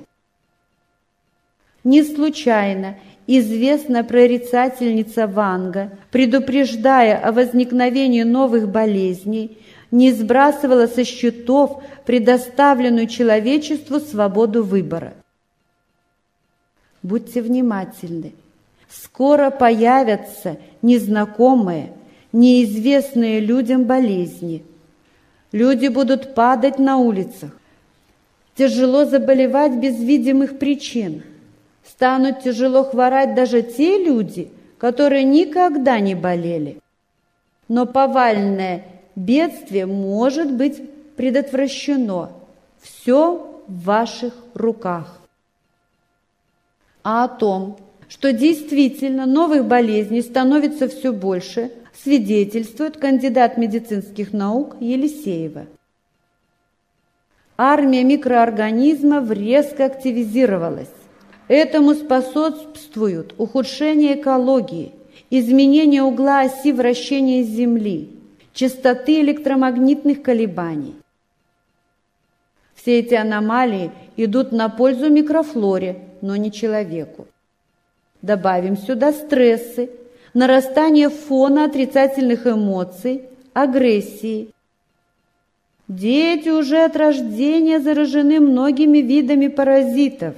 Не случайно известная прорицательница Ванга, предупреждая о возникновении новых болезней, не сбрасывала со счетов предоставленную человечеству свободу выбора. Будьте внимательны. Скоро появятся незнакомые, неизвестные людям болезни. Люди будут падать на улицах. Тяжело заболевать без видимых причин. Станут тяжело хворать даже те люди, которые никогда не болели. Но повальное бедствие может быть предотвращено. Все в ваших руках. А о том, что действительно новых болезней становится все больше, свидетельствует кандидат медицинских наук Елисеева. Армия микроорганизмов резко активизировалась. Этому способствуют ухудшение экологии, изменение угла оси вращения Земли, частоты электромагнитных колебаний. Все эти аномалии идут на пользу микрофлоре, но не человеку. Добавим сюда стрессы, нарастание фона отрицательных эмоций, агрессии. Дети уже от рождения заражены многими видами паразитов.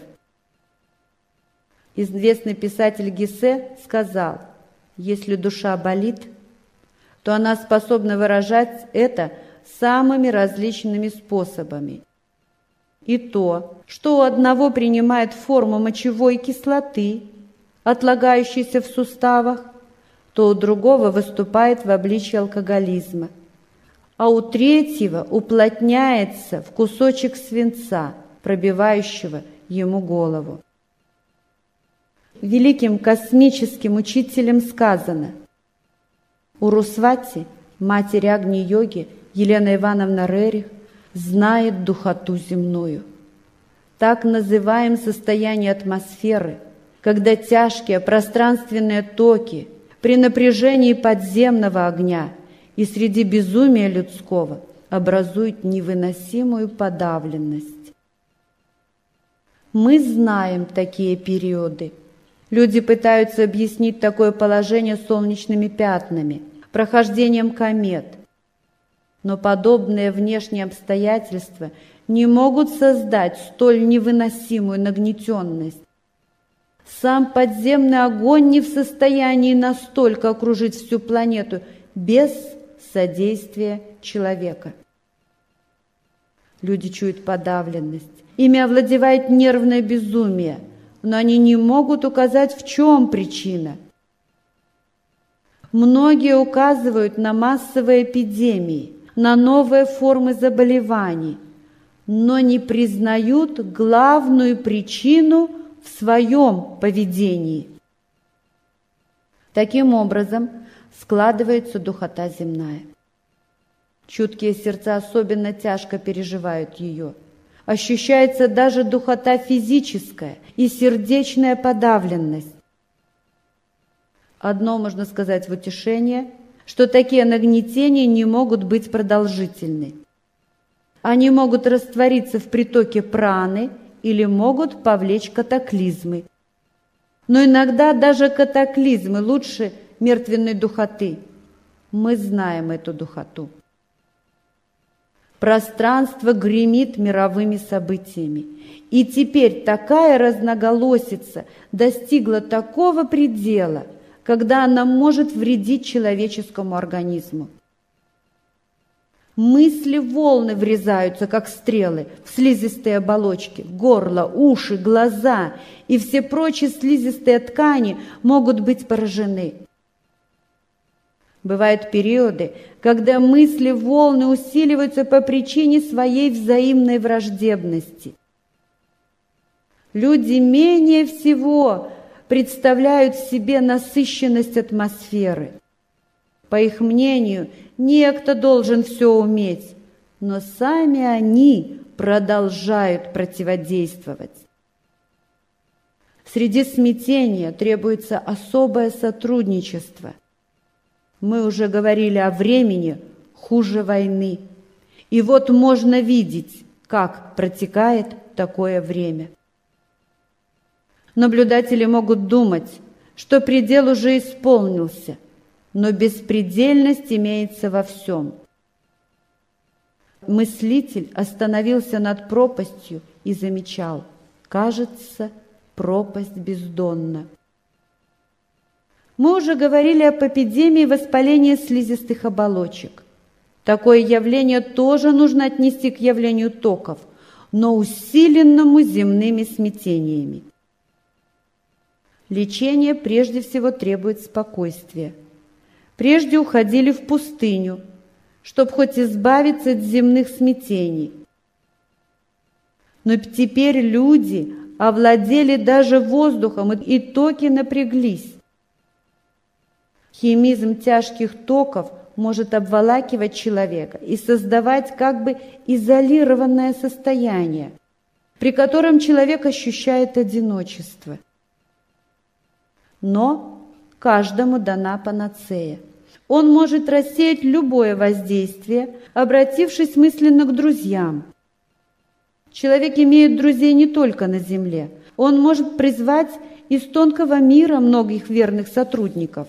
Известный писатель Гессе сказал: если душа болит, то она способна выражать это самыми различными способами. И то, что у одного принимает форму мочевой кислоты, отлагающейся в суставах, то у другого выступает в обличье алкоголизма, а у третьего уплотняется в кусочек свинца, пробивающего ему голову. Великим космическим учителем сказано: Урусвати, матери Агни-йоги, Елена Ивановна Рерих, знает духоту земную. Так называем состояние атмосферы, когда тяжкие пространственные токи при напряжении подземного огня и среди безумия людского образуют невыносимую подавленность. Мы знаем такие периоды. Люди пытаются объяснить такое положение солнечными пятнами, прохождением комет. Но подобные внешние обстоятельства не могут создать столь невыносимую нагнетенность. Сам подземный огонь не в состоянии настолько окружить всю планету без содействия человека. Люди чуют подавленность, ими овладевает нервное безумие, но они не могут указать, в чем причина. Многие указывают на массовые эпидемии, на новые формы заболеваний, но не признают главную причину в своем поведении. Таким образом складывается духота земная. Чуткие сердца особенно тяжко переживают ее. Ощущается даже духота физическая и сердечная подавленность. Одно можно сказать в утешение, что такие нагнетения не могут быть продолжительны. Они могут раствориться в притоке праны или могут повлечь катаклизмы. Но иногда даже катаклизмы лучше мертвенной духоты. Мы знаем эту духоту. Пространство гремит мировыми событиями. И теперь такая разноголосица достигла такого предела, когда она может вредить человеческому организму. Мысли волны врезаются, как стрелы, в слизистые оболочки, горло, уши, глаза, и все прочие слизистые ткани могут быть поражены. Бывают периоды, когда мысли волны усиливаются по причине своей взаимной враждебности. Люди менее всего представляют себе насыщенность атмосферы. По их мнению, некто должен все уметь, но сами они продолжают противодействовать. Среди смятения требуется особое сотрудничество. Мы уже говорили о времени хуже войны. И вот можно видеть, как протекает такое время. Наблюдатели могут думать, что предел уже исполнился, но беспредельность имеется во всем. Мыслитель остановился над пропастью и замечал: кажется, пропасть бездонна. Мы уже говорили об эпидемии воспаления слизистых оболочек. Такое явление тоже нужно отнести к явлению токов, но усиленному земными смятениями. Лечение прежде всего требует спокойствия. Прежде уходили в пустыню, чтобы хоть избавиться от земных смятений. Но теперь люди овладели даже воздухом, и токи напряглись. Химизм тяжких токов может обволакивать человека и создавать как бы изолированное состояние, при котором человек ощущает одиночество. Но каждому дана панацея. Он может рассеять любое воздействие, обратившись мысленно к друзьям. Человек имеет друзей не только на земле. Он может призвать из тонкого мира многих верных сотрудников.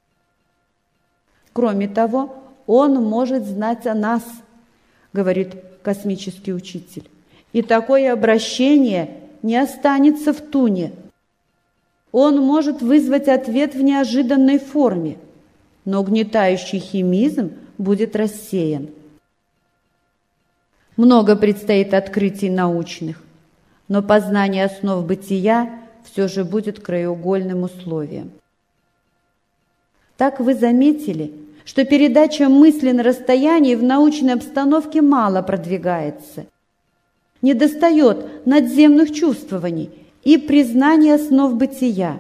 Кроме того, он может знать о нас, говорит космический учитель. И такое обращение не останется в туне. Он может вызвать ответ в неожиданной форме, но угнетающий химизм будет рассеян. Много предстоит открытий научных, но познание основ бытия все же будет краеугольным условием. Так вы заметили, что передача мысли на расстоянии в научной обстановке мало продвигается. Недостает надземных чувствований и признания основ бытия.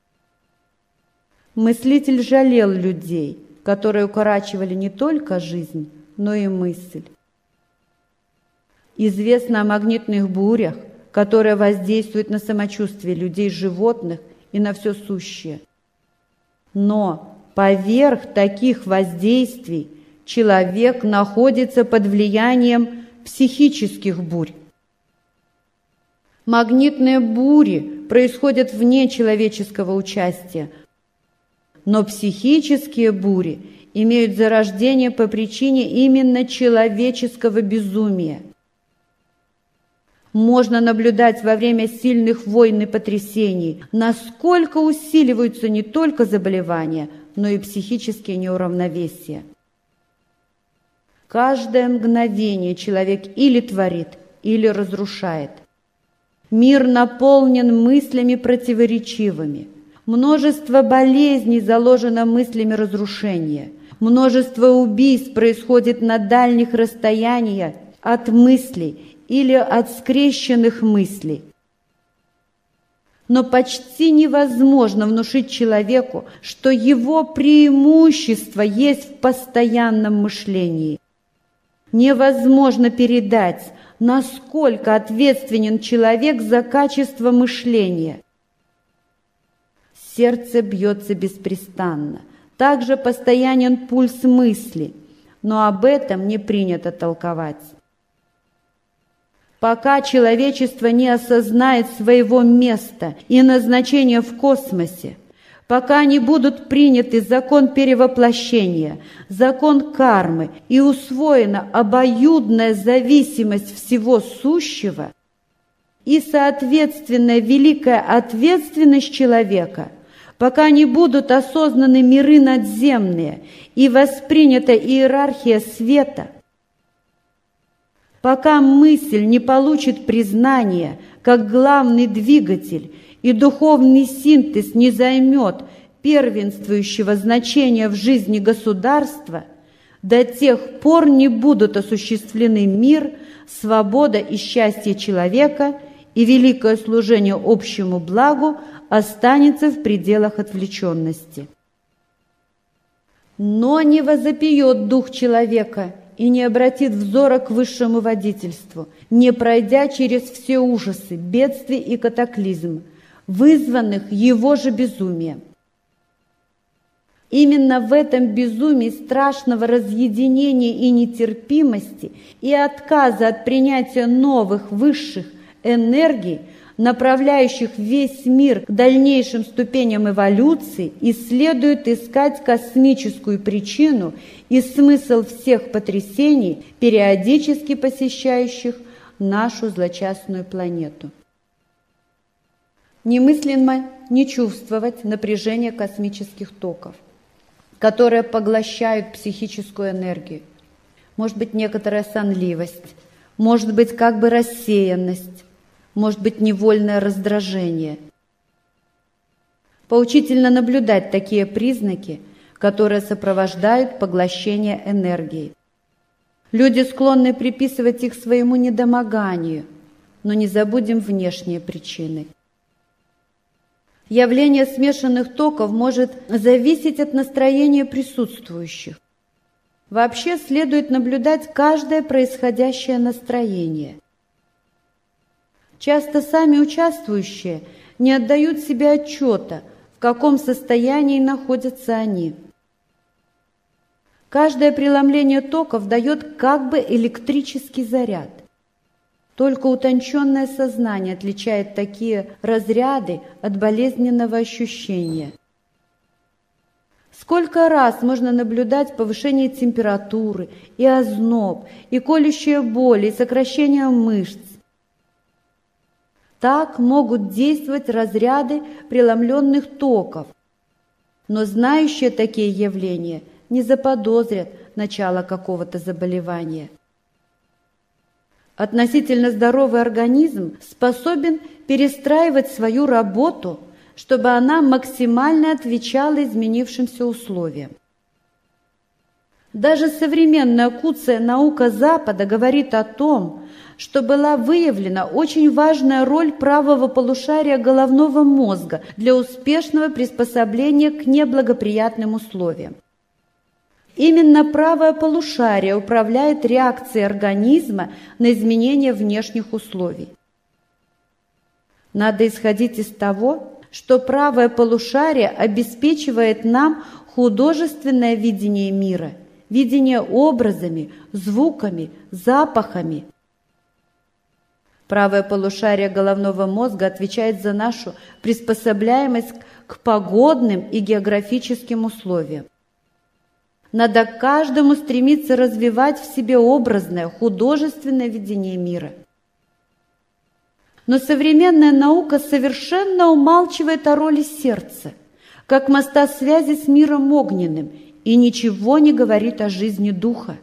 Мыслитель жалел людей, которые укорачивали не только жизнь, но и мысль. Известно о магнитных бурях, которые воздействуют на самочувствие людей, животных и на все сущее. Но поверх таких воздействий человек находится под влиянием психических бурь. Магнитные бури происходят вне человеческого участия, но психические бури имеют зарождение по причине именно человеческого безумия. Можно наблюдать во время сильных войн и потрясений, насколько усиливаются не только заболевания, но и психические неуравновесия. Каждое мгновение человек или творит, или разрушает. Мир наполнен мыслями противоречивыми. Множество болезней заложено мыслями разрушения. Множество убийств происходит на дальних расстояниях от мыслей или от скрещенных мыслей. Но почти невозможно внушить человеку, что его преимущество есть в постоянном мышлении. Невозможно передать, насколько ответственен человек за качество мышления. Сердце бьется беспрестанно, также постоянен пульс мысли, но об этом не принято толковать. Пока человечество не осознает своего места и назначения в космосе, пока не будут приняты закон перевоплощения, закон кармы и усвоена обоюдная зависимость всего сущего и, соответственно, великая ответственность человека, пока не будут осознаны миры надземные и воспринята иерархия света, пока мысль не получит признания как главный двигатель и духовный синтез не займет первенствующего значения в жизни государства, до тех пор не будут осуществлены мир, свобода и счастье человека, и великое служение общему благу останется в пределах отвлеченности. Но не возопьет дух человека и не обратит взора к высшему водительству, не пройдя через все ужасы, бедствия и катаклизм, вызванных его же безумием. Именно в этом безумии страшного разъединения и нетерпимости и отказа от принятия новых высших энергий, направляющих весь мир к дальнейшим ступеням эволюции, и следует искать космическую причину и смысл всех потрясений, периодически посещающих нашу злочастную планету. Немыслимо не чувствовать напряжение космических токов, которые поглощают психическую энергию. Может быть, некоторая сонливость, может быть, как бы рассеянность, может быть, невольное раздражение. Поучительно наблюдать такие признаки, которые сопровождают поглощение энергии. Люди склонны приписывать их своему недомоганию, но не забудем внешние причины. Явление смешанных токов может зависеть от настроения присутствующих. Вообще следует наблюдать каждое происходящее настроение. Часто сами участвующие не отдают себе отчета, в каком состоянии находятся они. Каждое преломление токов дает как бы электрический заряд. Только утонченное сознание отличает такие разряды от болезненного ощущения. Сколько раз можно наблюдать повышение температуры, и озноб, и колющие боли, и сокращение мышц. Так могут действовать разряды преломленных токов, но знающие такие явления не заподозрят начало какого-то заболевания. Относительно здоровый организм способен перестраивать свою работу, чтобы она максимально отвечала изменившимся условиям. Даже современная куцая наука Запада говорит о том, что была выявлена очень важная роль правого полушария головного мозга для успешного приспособления к неблагоприятным условиям. Именно правое полушарие управляет реакцией организма на изменения внешних условий. Надо исходить из того, что правое полушарие обеспечивает нам художественное видение мира, видение образами, звуками, запахами. Правое полушарие головного мозга отвечает за нашу приспособляемость к погодным и географическим условиям. Надо каждому стремиться развивать в себе образное, художественное видение мира. Но современная наука совершенно умалчивает о роли сердца, как моста связи с миром огненным, и ничего не говорит о жизни духа.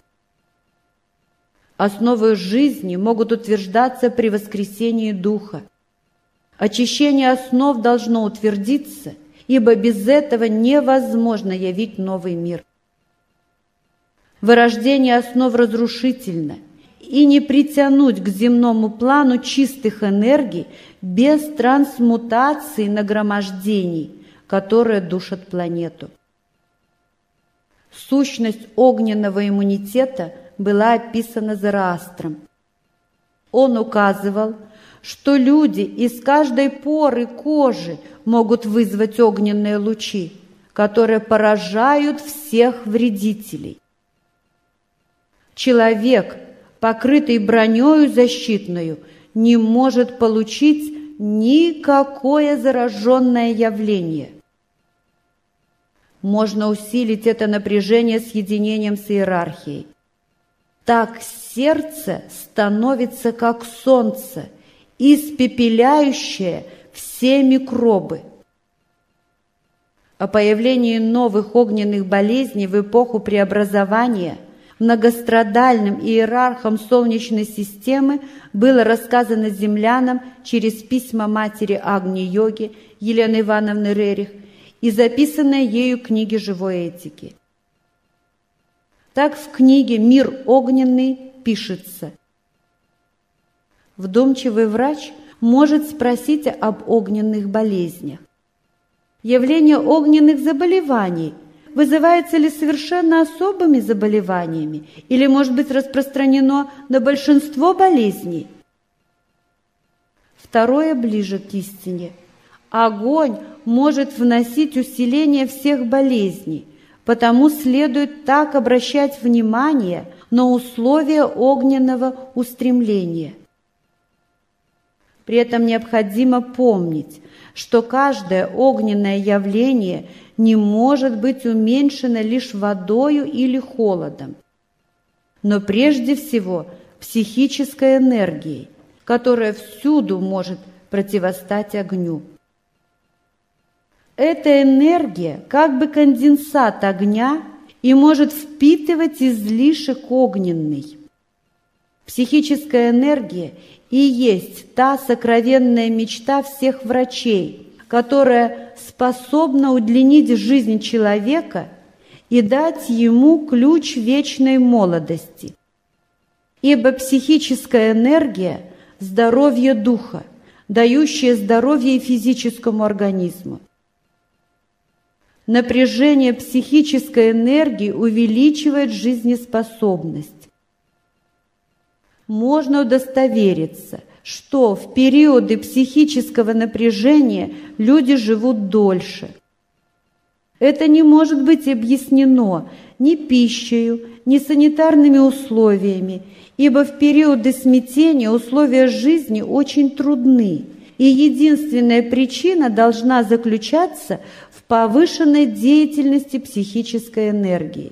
Основы жизни могут утверждаться при воскресении духа. Очищение основ должно утвердиться, ибо без этого невозможно явить новый мир. Вырождение основ разрушительно, и не притянуть к земному плану чистых энергий без трансмутации нагромождений, которые душат планету. Сущность огненного иммунитета была описана Зороастром. Он указывал, что люди из каждой поры кожи могут вызвать огненные лучи, которые поражают всех вредителей. Человек, покрытый бронею защитную, не может получить никакое зараженное явление. Можно усилить это напряжение соединением с иерархией. Так сердце становится как солнце, испепеляющее все микробы. о появлении новых огненных болезней в эпоху преобразования многострадальным иерархам Солнечной системы было рассказано землянам через письма матери Агни-йоги Елены Ивановны Рерих и записанное ею книги живой этики. Так в книге «Мир огненный» пишется: вдумчивый врач может спросить об огненных болезнях. Явление огненных заболеваний вызывается ли совершенно особыми заболеваниями или может быть распространено на большинство болезней? Второе ближе к истине. Огонь может вносить усиление всех болезней, потому следует так обращать внимание на условия огненного устремления. При этом необходимо помнить, что каждое огненное явление не может быть уменьшено лишь водою или холодом, но прежде всего психической энергией, которая всюду может противостать огню. Эта энергия как бы конденсат огня и может впитывать излишек огненный. Психическая энергия и есть та сокровенная мечта всех врачей, которая способна удлинить жизнь человека и дать ему ключ вечной молодости. Ибо психическая энергия – здоровье духа, дающее здоровье и физическому организму. Напряжение психической энергии увеличивает жизнеспособность. Можно удостовериться, что в периоды психического напряжения люди живут дольше. Это не может быть объяснено ни пищей, ни санитарными условиями, ибо в периоды смятения условия жизни очень трудны, и единственная причина должна заключаться в повышенной деятельности психической энергии.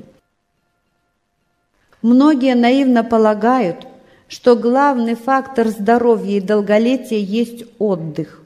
Многие наивно полагают, что главный фактор здоровья и долголетия есть отдых.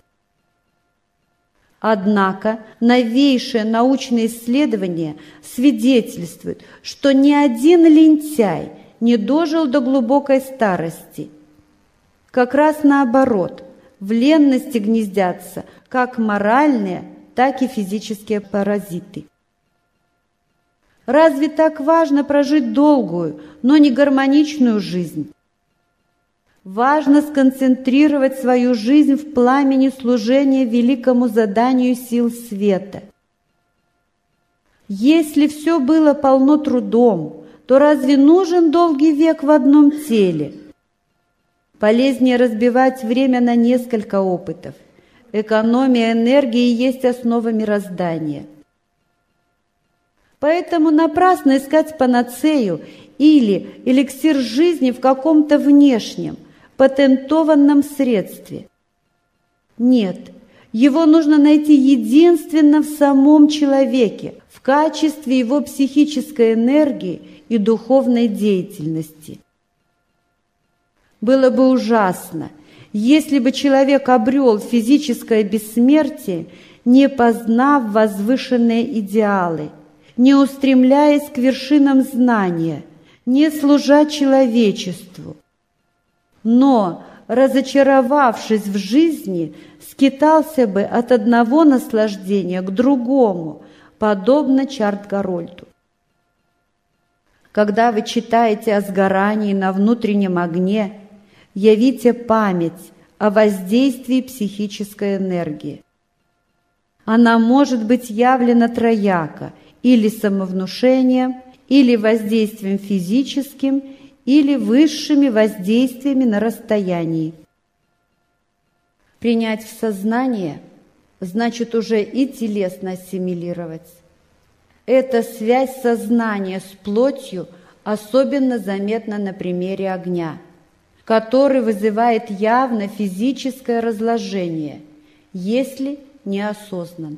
Однако новейшие научные исследования свидетельствуют, что ни один лентяй не дожил до глубокой старости. Как раз наоборот, в ленности гнездятся как моральные, так и физические паразиты. Разве так важно прожить долгую, но не гармоничную жизнь? Важно сконцентрировать свою жизнь в пламени служения великому заданию сил света. Если все было полно трудом, то разве нужен долгий век в одном теле? Полезнее разбивать время на несколько опытов. Экономия энергии есть основа мироздания. Поэтому напрасно искать панацею или эликсир жизни в каком-то внешнем, патентованном средстве. Нет, его нужно найти единственно в самом человеке, в качестве его психической энергии и духовной деятельности. Было бы ужасно, если бы человек обрел физическое бессмертие, не познав возвышенные идеалы, не устремляясь к вершинам знания, не служа человечеству, но, разочаровавшись в жизни, скитался бы от одного наслаждения к другому, подобно Чардгарольду. Когда вы читаете о сгорании на внутреннем огне, явите память о воздействии психической энергии. Она может быть явлена трояко, или самовнушением, или воздействием физическим, или высшими воздействиями на расстоянии. Принять в сознание значит уже и телесно ассимилировать. Эта связь сознания с плотью особенно заметна на примере огня, который вызывает явно физическое разложение, если не осознан.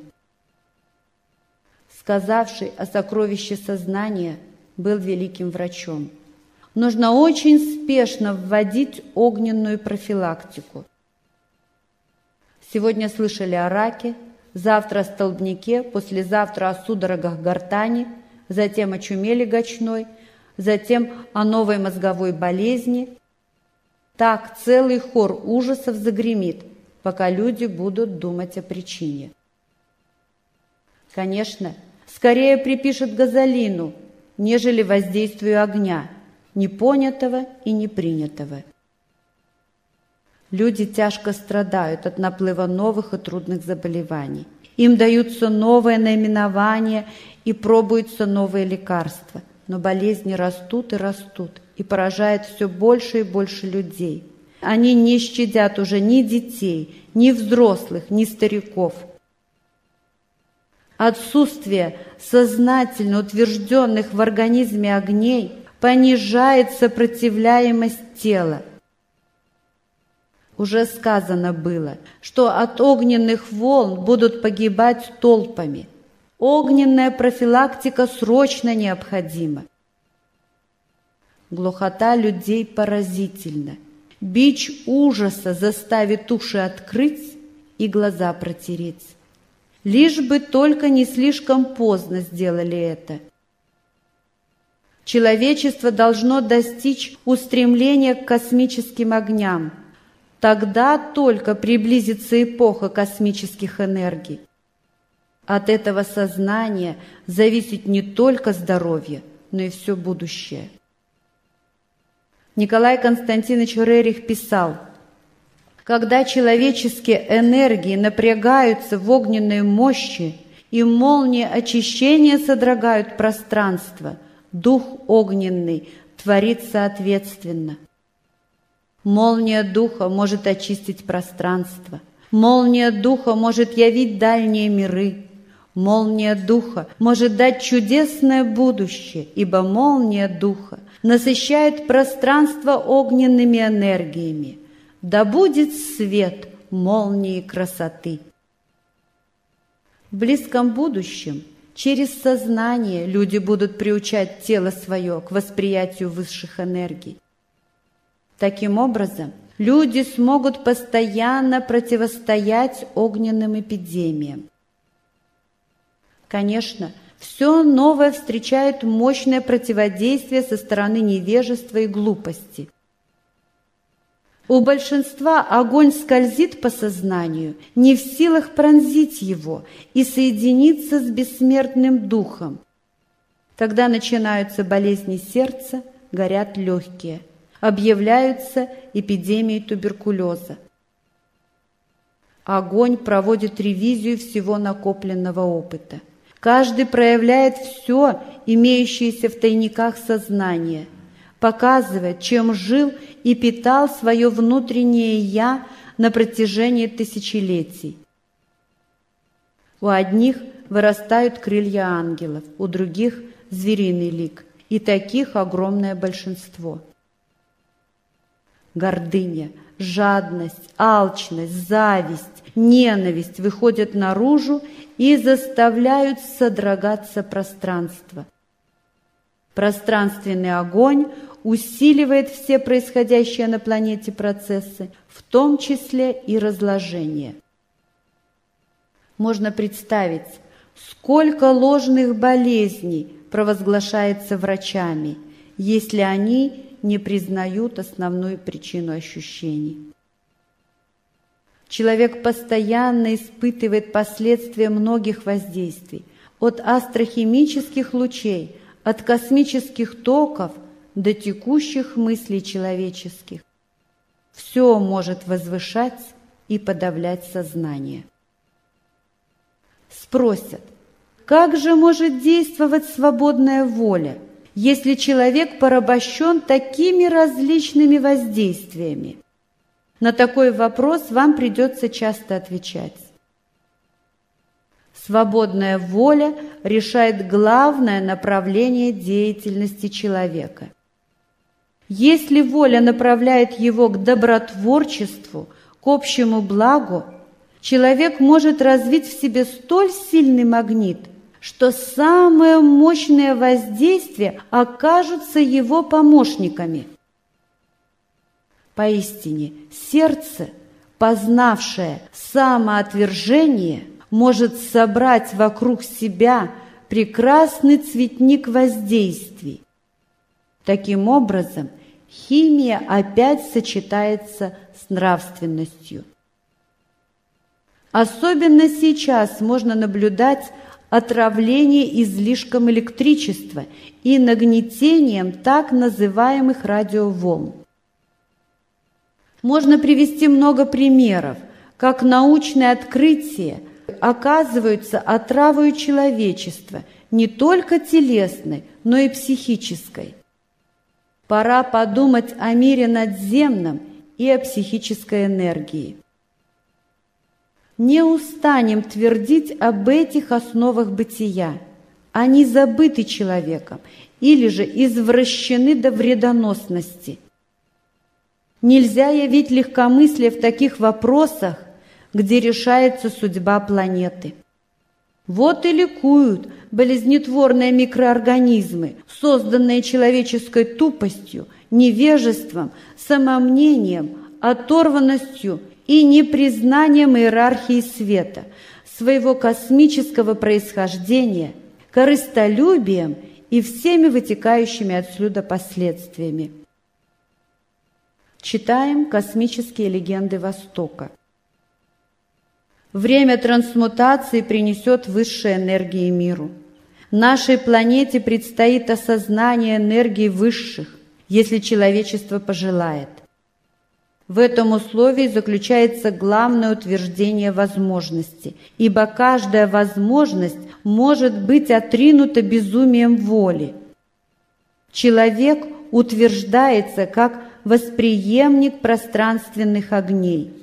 Сказавший о сокровище сознания был великим врачом. Нужно очень спешно вводить огненную профилактику. Сегодня слышали о раке, завтра о столбняке, послезавтра о судорогах гортани, затем о чуме легочной, затем о новой мозговой болезни. Так целый хор ужасов загремит, пока люди будут думать о причине. Конечно, скорее припишет газолину, нежели воздействию огня, непонятого и непринятого. Люди тяжко страдают от наплыва новых и трудных заболеваний. Им даются новые наименования и пробуются новые лекарства. Но болезни растут и растут, и поражают все больше и больше людей. Они не щадят уже ни детей, ни взрослых, ни стариков. Отсутствие сознательно утвержденных в организме огней понижает сопротивляемость тела. Уже сказано было, что от огненных волн будут погибать толпами. Огненная профилактика срочно необходима. Глухота людей поразительна. Бич ужаса заставит уши открыть и глаза протереть. Лишь бы только не слишком поздно сделали это. Человечество должно достичь устремления к космическим огням. Тогда только приблизится эпоха космических энергий. От этого сознания зависит не только здоровье, но и все будущее. Николай Константинович Рерих писал: «Когда человеческие энергии напрягаются в огненной мощи и молнии очищения содрогают пространство, дух огненный творит соответственно. Молния духа может очистить пространство, молния духа может явить дальние миры, молния духа может дать чудесное будущее, ибо молния духа насыщает пространство огненными энергиями. Да будет свет молнии красоты». В близком будущем через сознание люди будут приучать тело свое к восприятию высших энергий. Таким образом, люди смогут постоянно противостоять огненным эпидемиям. Конечно, все новое встречает мощное противодействие со стороны невежества и глупости. У большинства огонь скользит по сознанию, не в силах пронзить его и соединиться с бессмертным духом. Тогда начинаются болезни сердца, горят легкие, объявляются эпидемии туберкулеза. Огонь проводит ревизию всего накопленного опыта. Каждый проявляет все, имеющееся в тайниках сознания, показывает, чем жил и питал свое внутреннее «я» на протяжении тысячелетий. У одних вырастают крылья ангелов, у других – звериный лик, и таких огромное большинство. Гордыня, жадность, алчность, зависть, ненависть выходят наружу и заставляют содрогаться пространство. Пространственный огонь усиливает все происходящие на планете процессы, в том числе и разложение. Можно представить, сколько ложных болезней провозглашается врачами, если они не признают основную причину ощущений. Человек постоянно испытывает последствия многих воздействий, от астрохимических лучей, от космических токов до текущих мыслей человеческих. Все может возвышать и подавлять сознание. Спросят, как же может действовать свободная воля, если человек порабощен такими различными воздействиями? На такой вопрос вам придется часто отвечать. Свободная воля решает главное направление деятельности человека. Если воля направляет его к добротворчеству, к общему благу, человек может развить в себе столь сильный магнит, что самые мощные воздействия окажутся его помощниками. Поистине, сердце, познавшее самоотвержение, может собрать вокруг себя прекрасный цветник воздействий. Таким образом, химия опять сочетается с нравственностью. Особенно сейчас можно наблюдать отравление излишком электричества и нагнетением так называемых радиоволн. Можно привести много примеров, как научные открытия оказываются отравой человечества, не только телесной, но и психической. Пора подумать о мире надземном и о психической энергии. Не устанем твердить об этих основах бытия. Они забыты человеком или же извращены до вредоносности. Нельзя явить легкомыслие в таких вопросах, где решается судьба планеты. Вот и ликуют болезнетворные микроорганизмы, созданные человеческой тупостью, невежеством, самомнением, оторванностью и непризнанием иерархии света, своего космического происхождения, корыстолюбием и всеми вытекающими отсюда последствиями. Читаем «Космические легенды Востока». Время трансмутации принесет высшие энергии миру. Нашей планете предстоит осознание энергии высших, если человечество пожелает. В этом условии заключается главное утверждение возможности, ибо каждая возможность может быть отринута безумием воли. Человек утверждается как восприемник пространственных огней.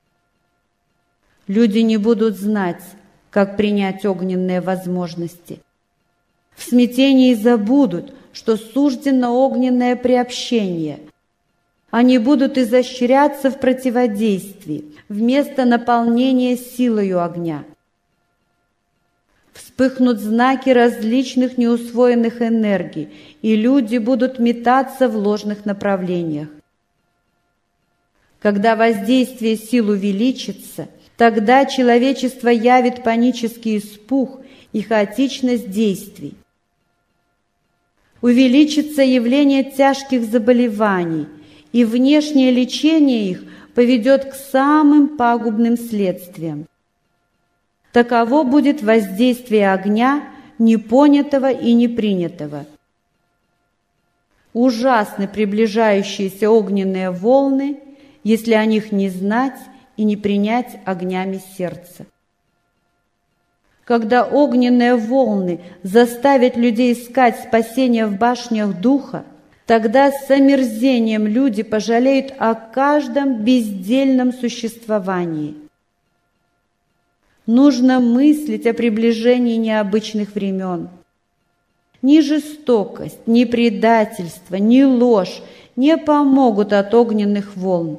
Люди не будут знать, как принять огненные возможности. В смятении забудут, что суждено огненное приобщение. Они будут изощряться в противодействии, вместо наполнения силою огня. Вспыхнут знаки различных неусвоенных энергий, и люди будут метаться в ложных направлениях. Когда воздействие сил увеличится, тогда человечество явит панический испуг и хаотичность действий. Увеличится явление тяжких заболеваний, и внешнее лечение их поведет к самым пагубным следствиям. Таково будет воздействие огня, непонятого и непринятого. Ужасны приближающиеся огненные волны, если о них не знать и не принять огнями сердца. Когда огненные волны заставят людей искать спасения в башнях духа, тогда с омерзением люди пожалеют о каждом бездельном существовании. Нужно мыслить о приближении необычных времен. Ни жестокость, ни предательство, ни ложь не помогут от огненных волн.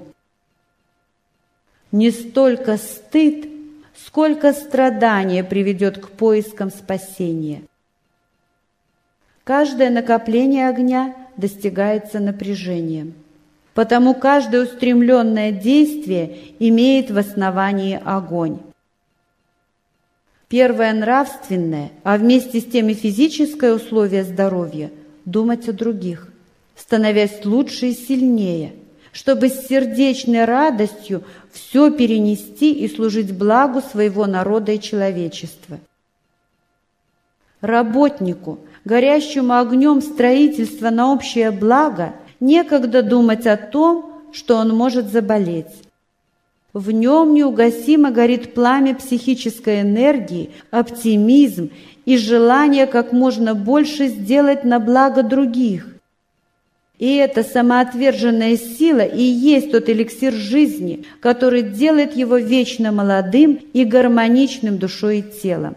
Не столько стыд, сколько страдание приведет к поискам спасения. Каждое накопление огня достигается напряжением, потому каждое устремленное действие имеет в основании огонь. Первое нравственное, а вместе с тем и физическое условие здоровья – думать о других, становясь лучше и сильнее, чтобы с сердечной радостью все перенести и служить благу своего народа и человечества. Работнику, горящему огнем строительства на общее благо, некогда думать о том, что он может заболеть. В нем неугасимо горит пламя психической энергии, оптимизм и желание как можно больше сделать на благо других. И эта самоотверженная сила и есть тот эликсир жизни, который делает его вечно молодым и гармоничным душой и телом.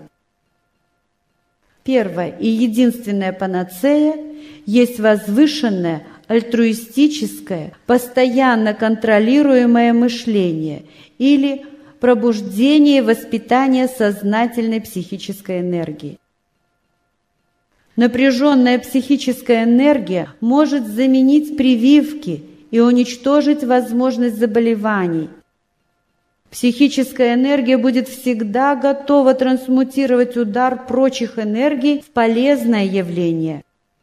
Первая и единственная панацея есть возвышенное, альтруистическое, постоянно контролируемое мышление или пробуждение и воспитание сознательной психической энергии. Напряженная психическая энергия может заменить прививки и уничтожить возможность заболеваний. Психическая энергия будет всегда готова трансмутировать удар прочих энергий в полезное явление.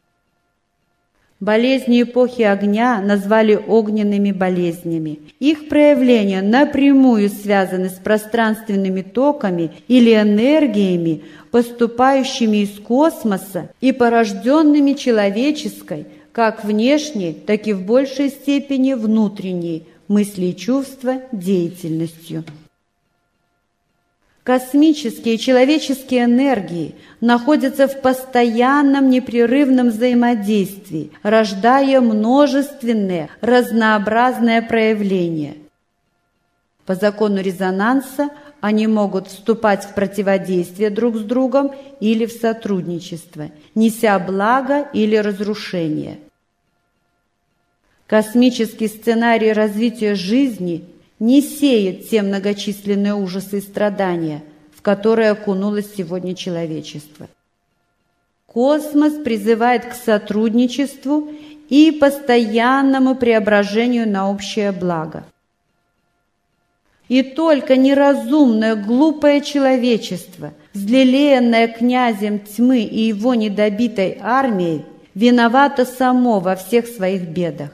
Болезни эпохи огня назвали огненными болезнями. Их проявления напрямую связаны с пространственными токами или энергиями, поступающими из космоса и порожденными человеческой, как внешней, так и в большей степени внутренней, мысли и чувства, деятельностью. Космические и человеческие энергии находятся в постоянном непрерывном взаимодействии, рождая множественные, разнообразные проявления. По закону резонанса они могут вступать в противодействие друг с другом или в сотрудничество, неся благо или разрушение. Космический сценарий развития жизни не сеет те многочисленные ужасы и страдания, в которые окунулось сегодня человечество. Космос призывает к сотрудничеству и постоянному преображению на общее благо. И только неразумное, глупое человечество, взлелеянное князем тьмы и его недобитой армией, виновато само во всех своих бедах.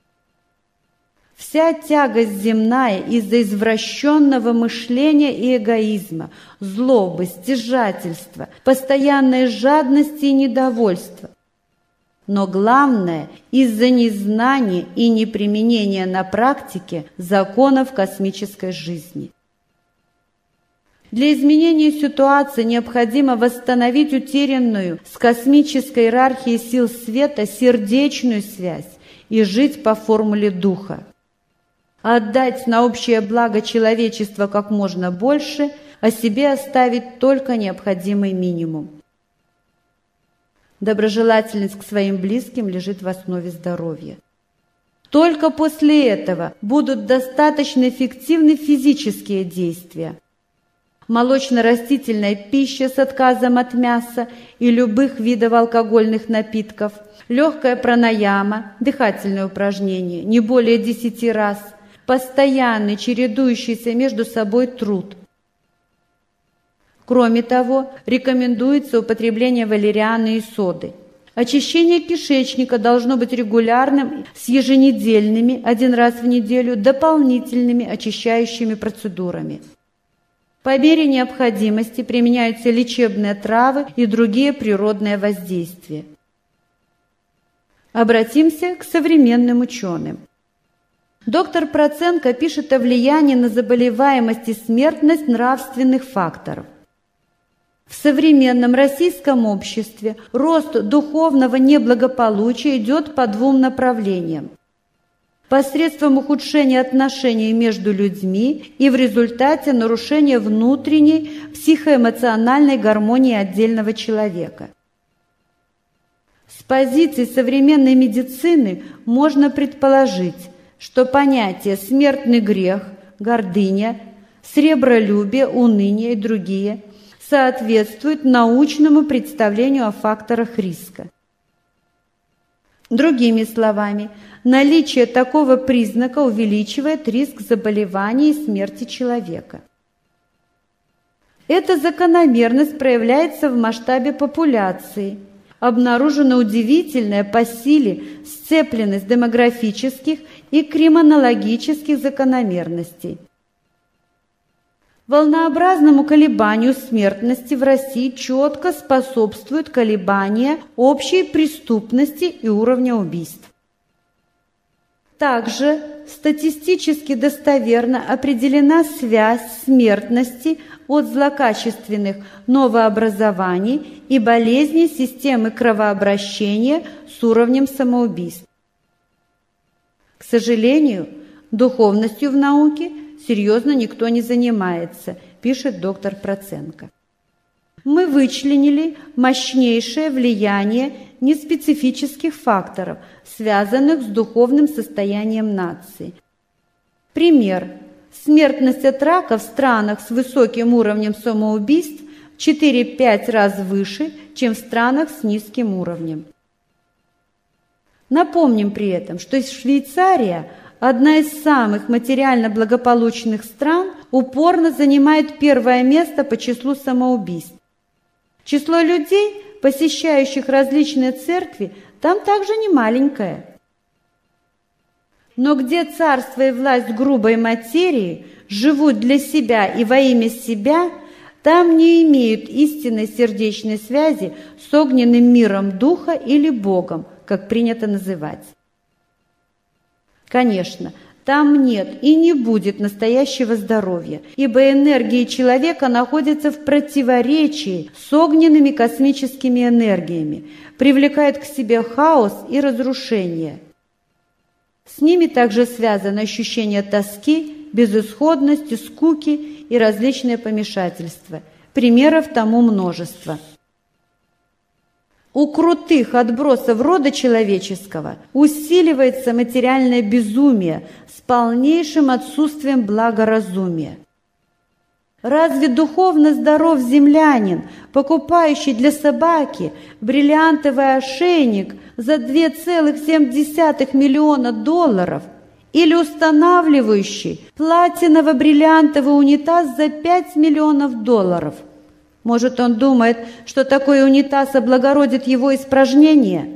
Вся тягость земная из-за извращенного мышления и эгоизма, злобы, стяжательства, постоянной жадности и недовольства. Но главное, из-за незнания и неприменения на практике законов космической жизни. Для изменения ситуации необходимо восстановить утерянную с космической иерархией сил света сердечную связь и жить по формуле духа. Отдать на общее благо человечества как можно больше, а себе оставить только необходимый минимум. Доброжелательность к своим близким лежит в основе здоровья. Только после этого будут достаточно эффективны физические действия. Молочно-растительная пища с отказом от мяса и любых видов алкогольных напитков, легкая пранаяма, дыхательное упражнение не более десяти раз, постоянный чередующийся между собой труд. Кроме того, рекомендуется употребление валерианы и соды. Очищение кишечника должно быть регулярным с еженедельными, один раз в неделю, дополнительными очищающими процедурами. По мере необходимости применяются лечебные травы и другие природные воздействия. Обратимся к современным ученым. Доктор Проценко пишет о влиянии на заболеваемость и смертность нравственных факторов. В современном российском обществе рост духовного неблагополучия идет по двум направлениям. Посредством ухудшения отношений между людьми и в результате нарушения внутренней психоэмоциональной гармонии отдельного человека. С позиции современной медицины можно предположить, что понятия «смертный грех», «гордыня», «сребролюбие», «уныние» и другие соответствуют научному представлению о факторах риска. Другими словами, наличие такого признака увеличивает риск заболевания и смерти человека. Эта закономерность проявляется в масштабе популяции. Обнаружена удивительная по силе сцепленность демографических и криминологических закономерностей. Волнообразному колебанию смертности в России четко способствуют колебания общей преступности и уровня убийств. Также статистически достоверно определена связь смертности от злокачественных новообразований и болезней системы кровообращения с уровнем самоубийств. К сожалению, духовностью в науке серьезно никто не занимается, пишет доктор Проценко. Мы вычленили мощнейшее влияние неспецифических факторов, связанных с духовным состоянием нации. Пример. Смертность от рака в странах с высоким уровнем самоубийств в четыре-пять раз выше, чем в странах с низким уровнем. Напомним при этом, что Швейцария – одна из самых материально благополучных стран, упорно занимает первое место по числу самоубийств. Число людей, посещающих различные церкви, там также не маленькое. Но где царство и власть грубой материи живут для себя и во имя себя, там не имеют истинной сердечной связи с огненным миром духа или Богом, как принято называть. Конечно, там нет и не будет настоящего здоровья, ибо энергии человека находятся в противоречии с огненными космическими энергиями, привлекают к себе хаос и разрушение. С ними также связано ощущение тоски, безысходности, скуки и различные помешательства. Примеров тому множество. У крутых отбросов рода человеческого усиливается материальное безумие с полнейшим отсутствием благоразумия. Разве духовно здоров землянин, покупающий для собаки бриллиантовый ошейник за два целых семь десятых миллиона долларов или устанавливающий платиново-бриллиантовый унитаз за пять миллионов долларов? Может, он думает, что такой унитаз облагородит его испражнение?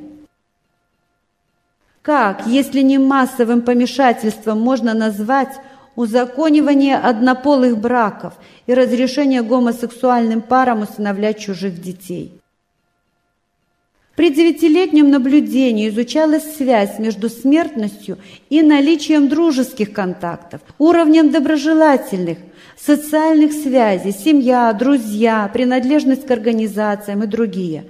Как, если не массовым помешательством, можно назвать узаконивание однополых браков и разрешение гомосексуальным парам усыновлять чужих детей? При девятилетнем наблюдении изучалась связь между смертностью и наличием дружеских контактов, уровнем доброжелательных, социальных связей, семья, друзья, принадлежность к организациям и другие.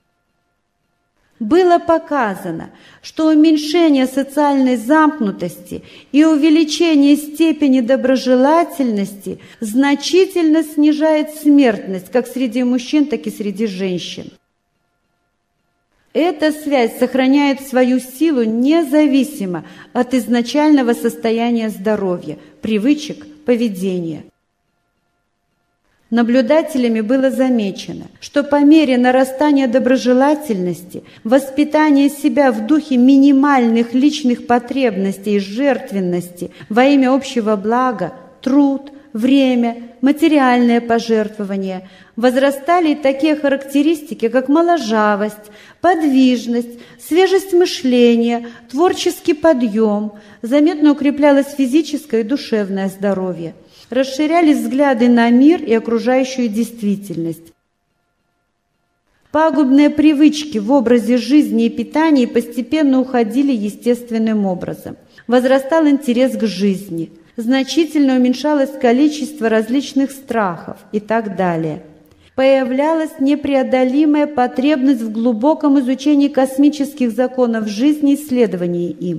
Было показано, что уменьшение социальной замкнутости и увеличение степени доброжелательности значительно снижает смертность как среди мужчин, так и среди женщин. Эта связь сохраняет свою силу независимо от изначального состояния здоровья, привычек, поведения. Наблюдателями было замечено, что по мере нарастания доброжелательности, воспитания себя в духе минимальных личных потребностей и жертвенности во имя общего блага, труд, время, материальное пожертвование, возрастали и такие характеристики, как моложавость, подвижность, свежесть мышления, творческий подъем, заметно укреплялось физическое и душевное здоровье, расширялись взгляды на мир и окружающую действительность. Пагубные привычки в образе жизни и питании постепенно уходили естественным образом. Возрастал интерес к жизни, значительно уменьшалось количество различных страхов и так далее. Появлялась непреодолимая потребность в глубоком изучении космических законов жизни и исследовании им.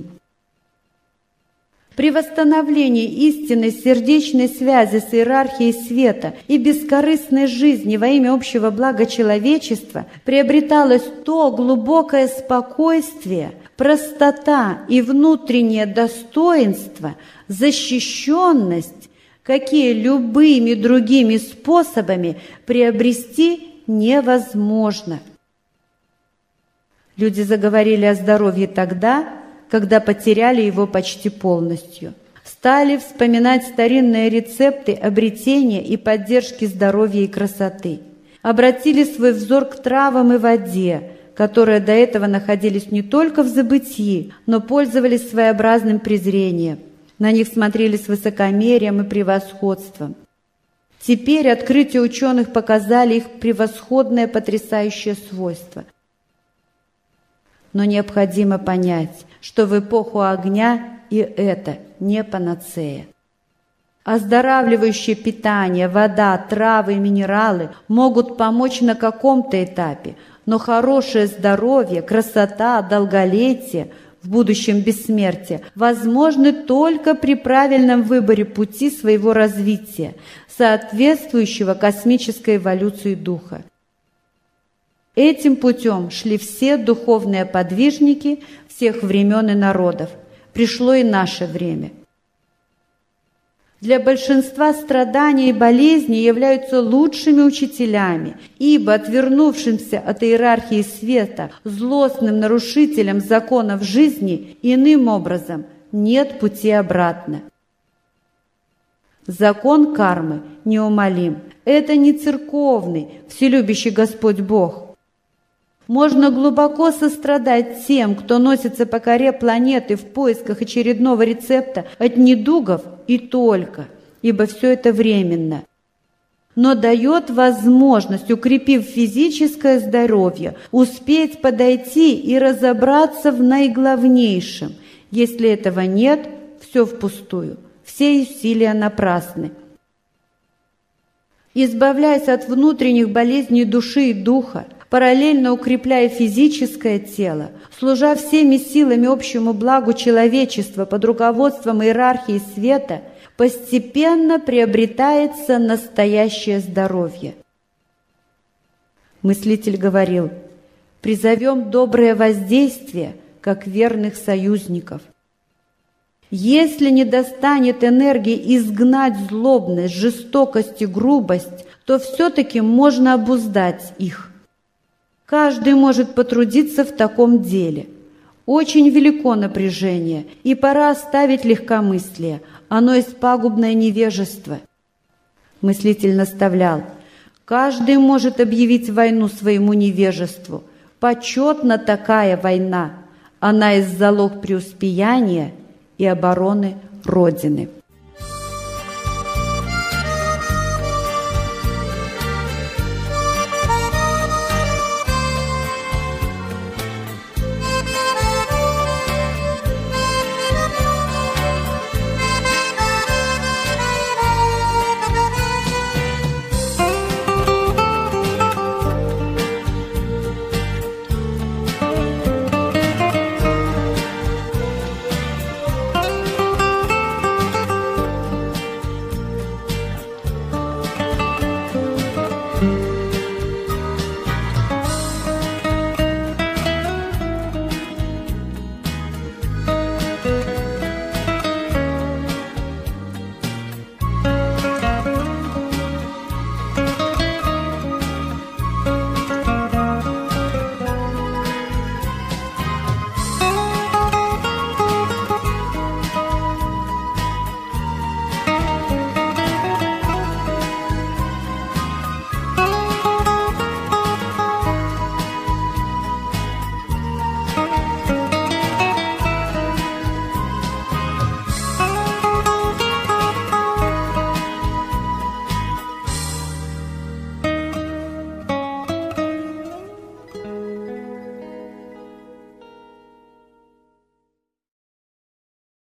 При восстановлении истинной сердечной связи с иерархией света и бескорыстной жизни во имя общего блага человечества приобреталось то глубокое спокойствие, простота и внутреннее достоинство, защищенность, какие любыми другими способами приобрести невозможно. Люди заговорили о здоровье тогда, когда потеряли его почти полностью. Стали вспоминать старинные рецепты обретения и поддержки здоровья и красоты. Обратили свой взор к травам и воде, которые до этого находились не только в забытии, но пользовались своеобразным презрением. На них смотрели с высокомерием и превосходством. Теперь открытия ученых показали их превосходное потрясающее свойство. Но необходимо понять, что в эпоху огня и это не панацея. Оздоравливающее питание, вода, травы и минералы могут помочь на каком-то этапе, но хорошее здоровье, красота, долголетие, в будущем бессмертие, возможны только при правильном выборе пути своего развития, соответствующего космической эволюции духа. Этим путем шли все духовные подвижники всех времен и народов. Пришло и наше время. Для большинства страдания и болезни являются лучшими учителями, ибо отвернувшимся от иерархии света, злостным нарушителям законов жизни, иным образом нет пути обратно. Закон кармы неумолим. Это не церковный, вселюбящий Господь Бог. Можно глубоко сострадать тем, кто носится по коре планеты в поисках очередного рецепта от недугов и только, ибо все это временно. Но дает возможность, укрепив физическое здоровье, успеть подойти и разобраться в наиглавнейшем. Если этого нет, все впустую, все усилия напрасны. Избавляясь от внутренних болезней души и духа, параллельно укрепляя физическое тело, служа всеми силами общему благу человечества под руководством иерархии света, постепенно приобретается настоящее здоровье. Мыслитель говорил: «Призовем доброе воздействие, как верных союзников. Если не достанет энергии изгнать злобность, жестокость и грубость, то все-таки можно обуздать их. Каждый может потрудиться в таком деле. Очень велико напряжение, и пора оставить легкомыслие, оно есть пагубное невежество». Мыслитель наставлял: «Каждый может объявить войну своему невежеству. Почетна такая война, она есть залог преуспеяния и обороны Родины».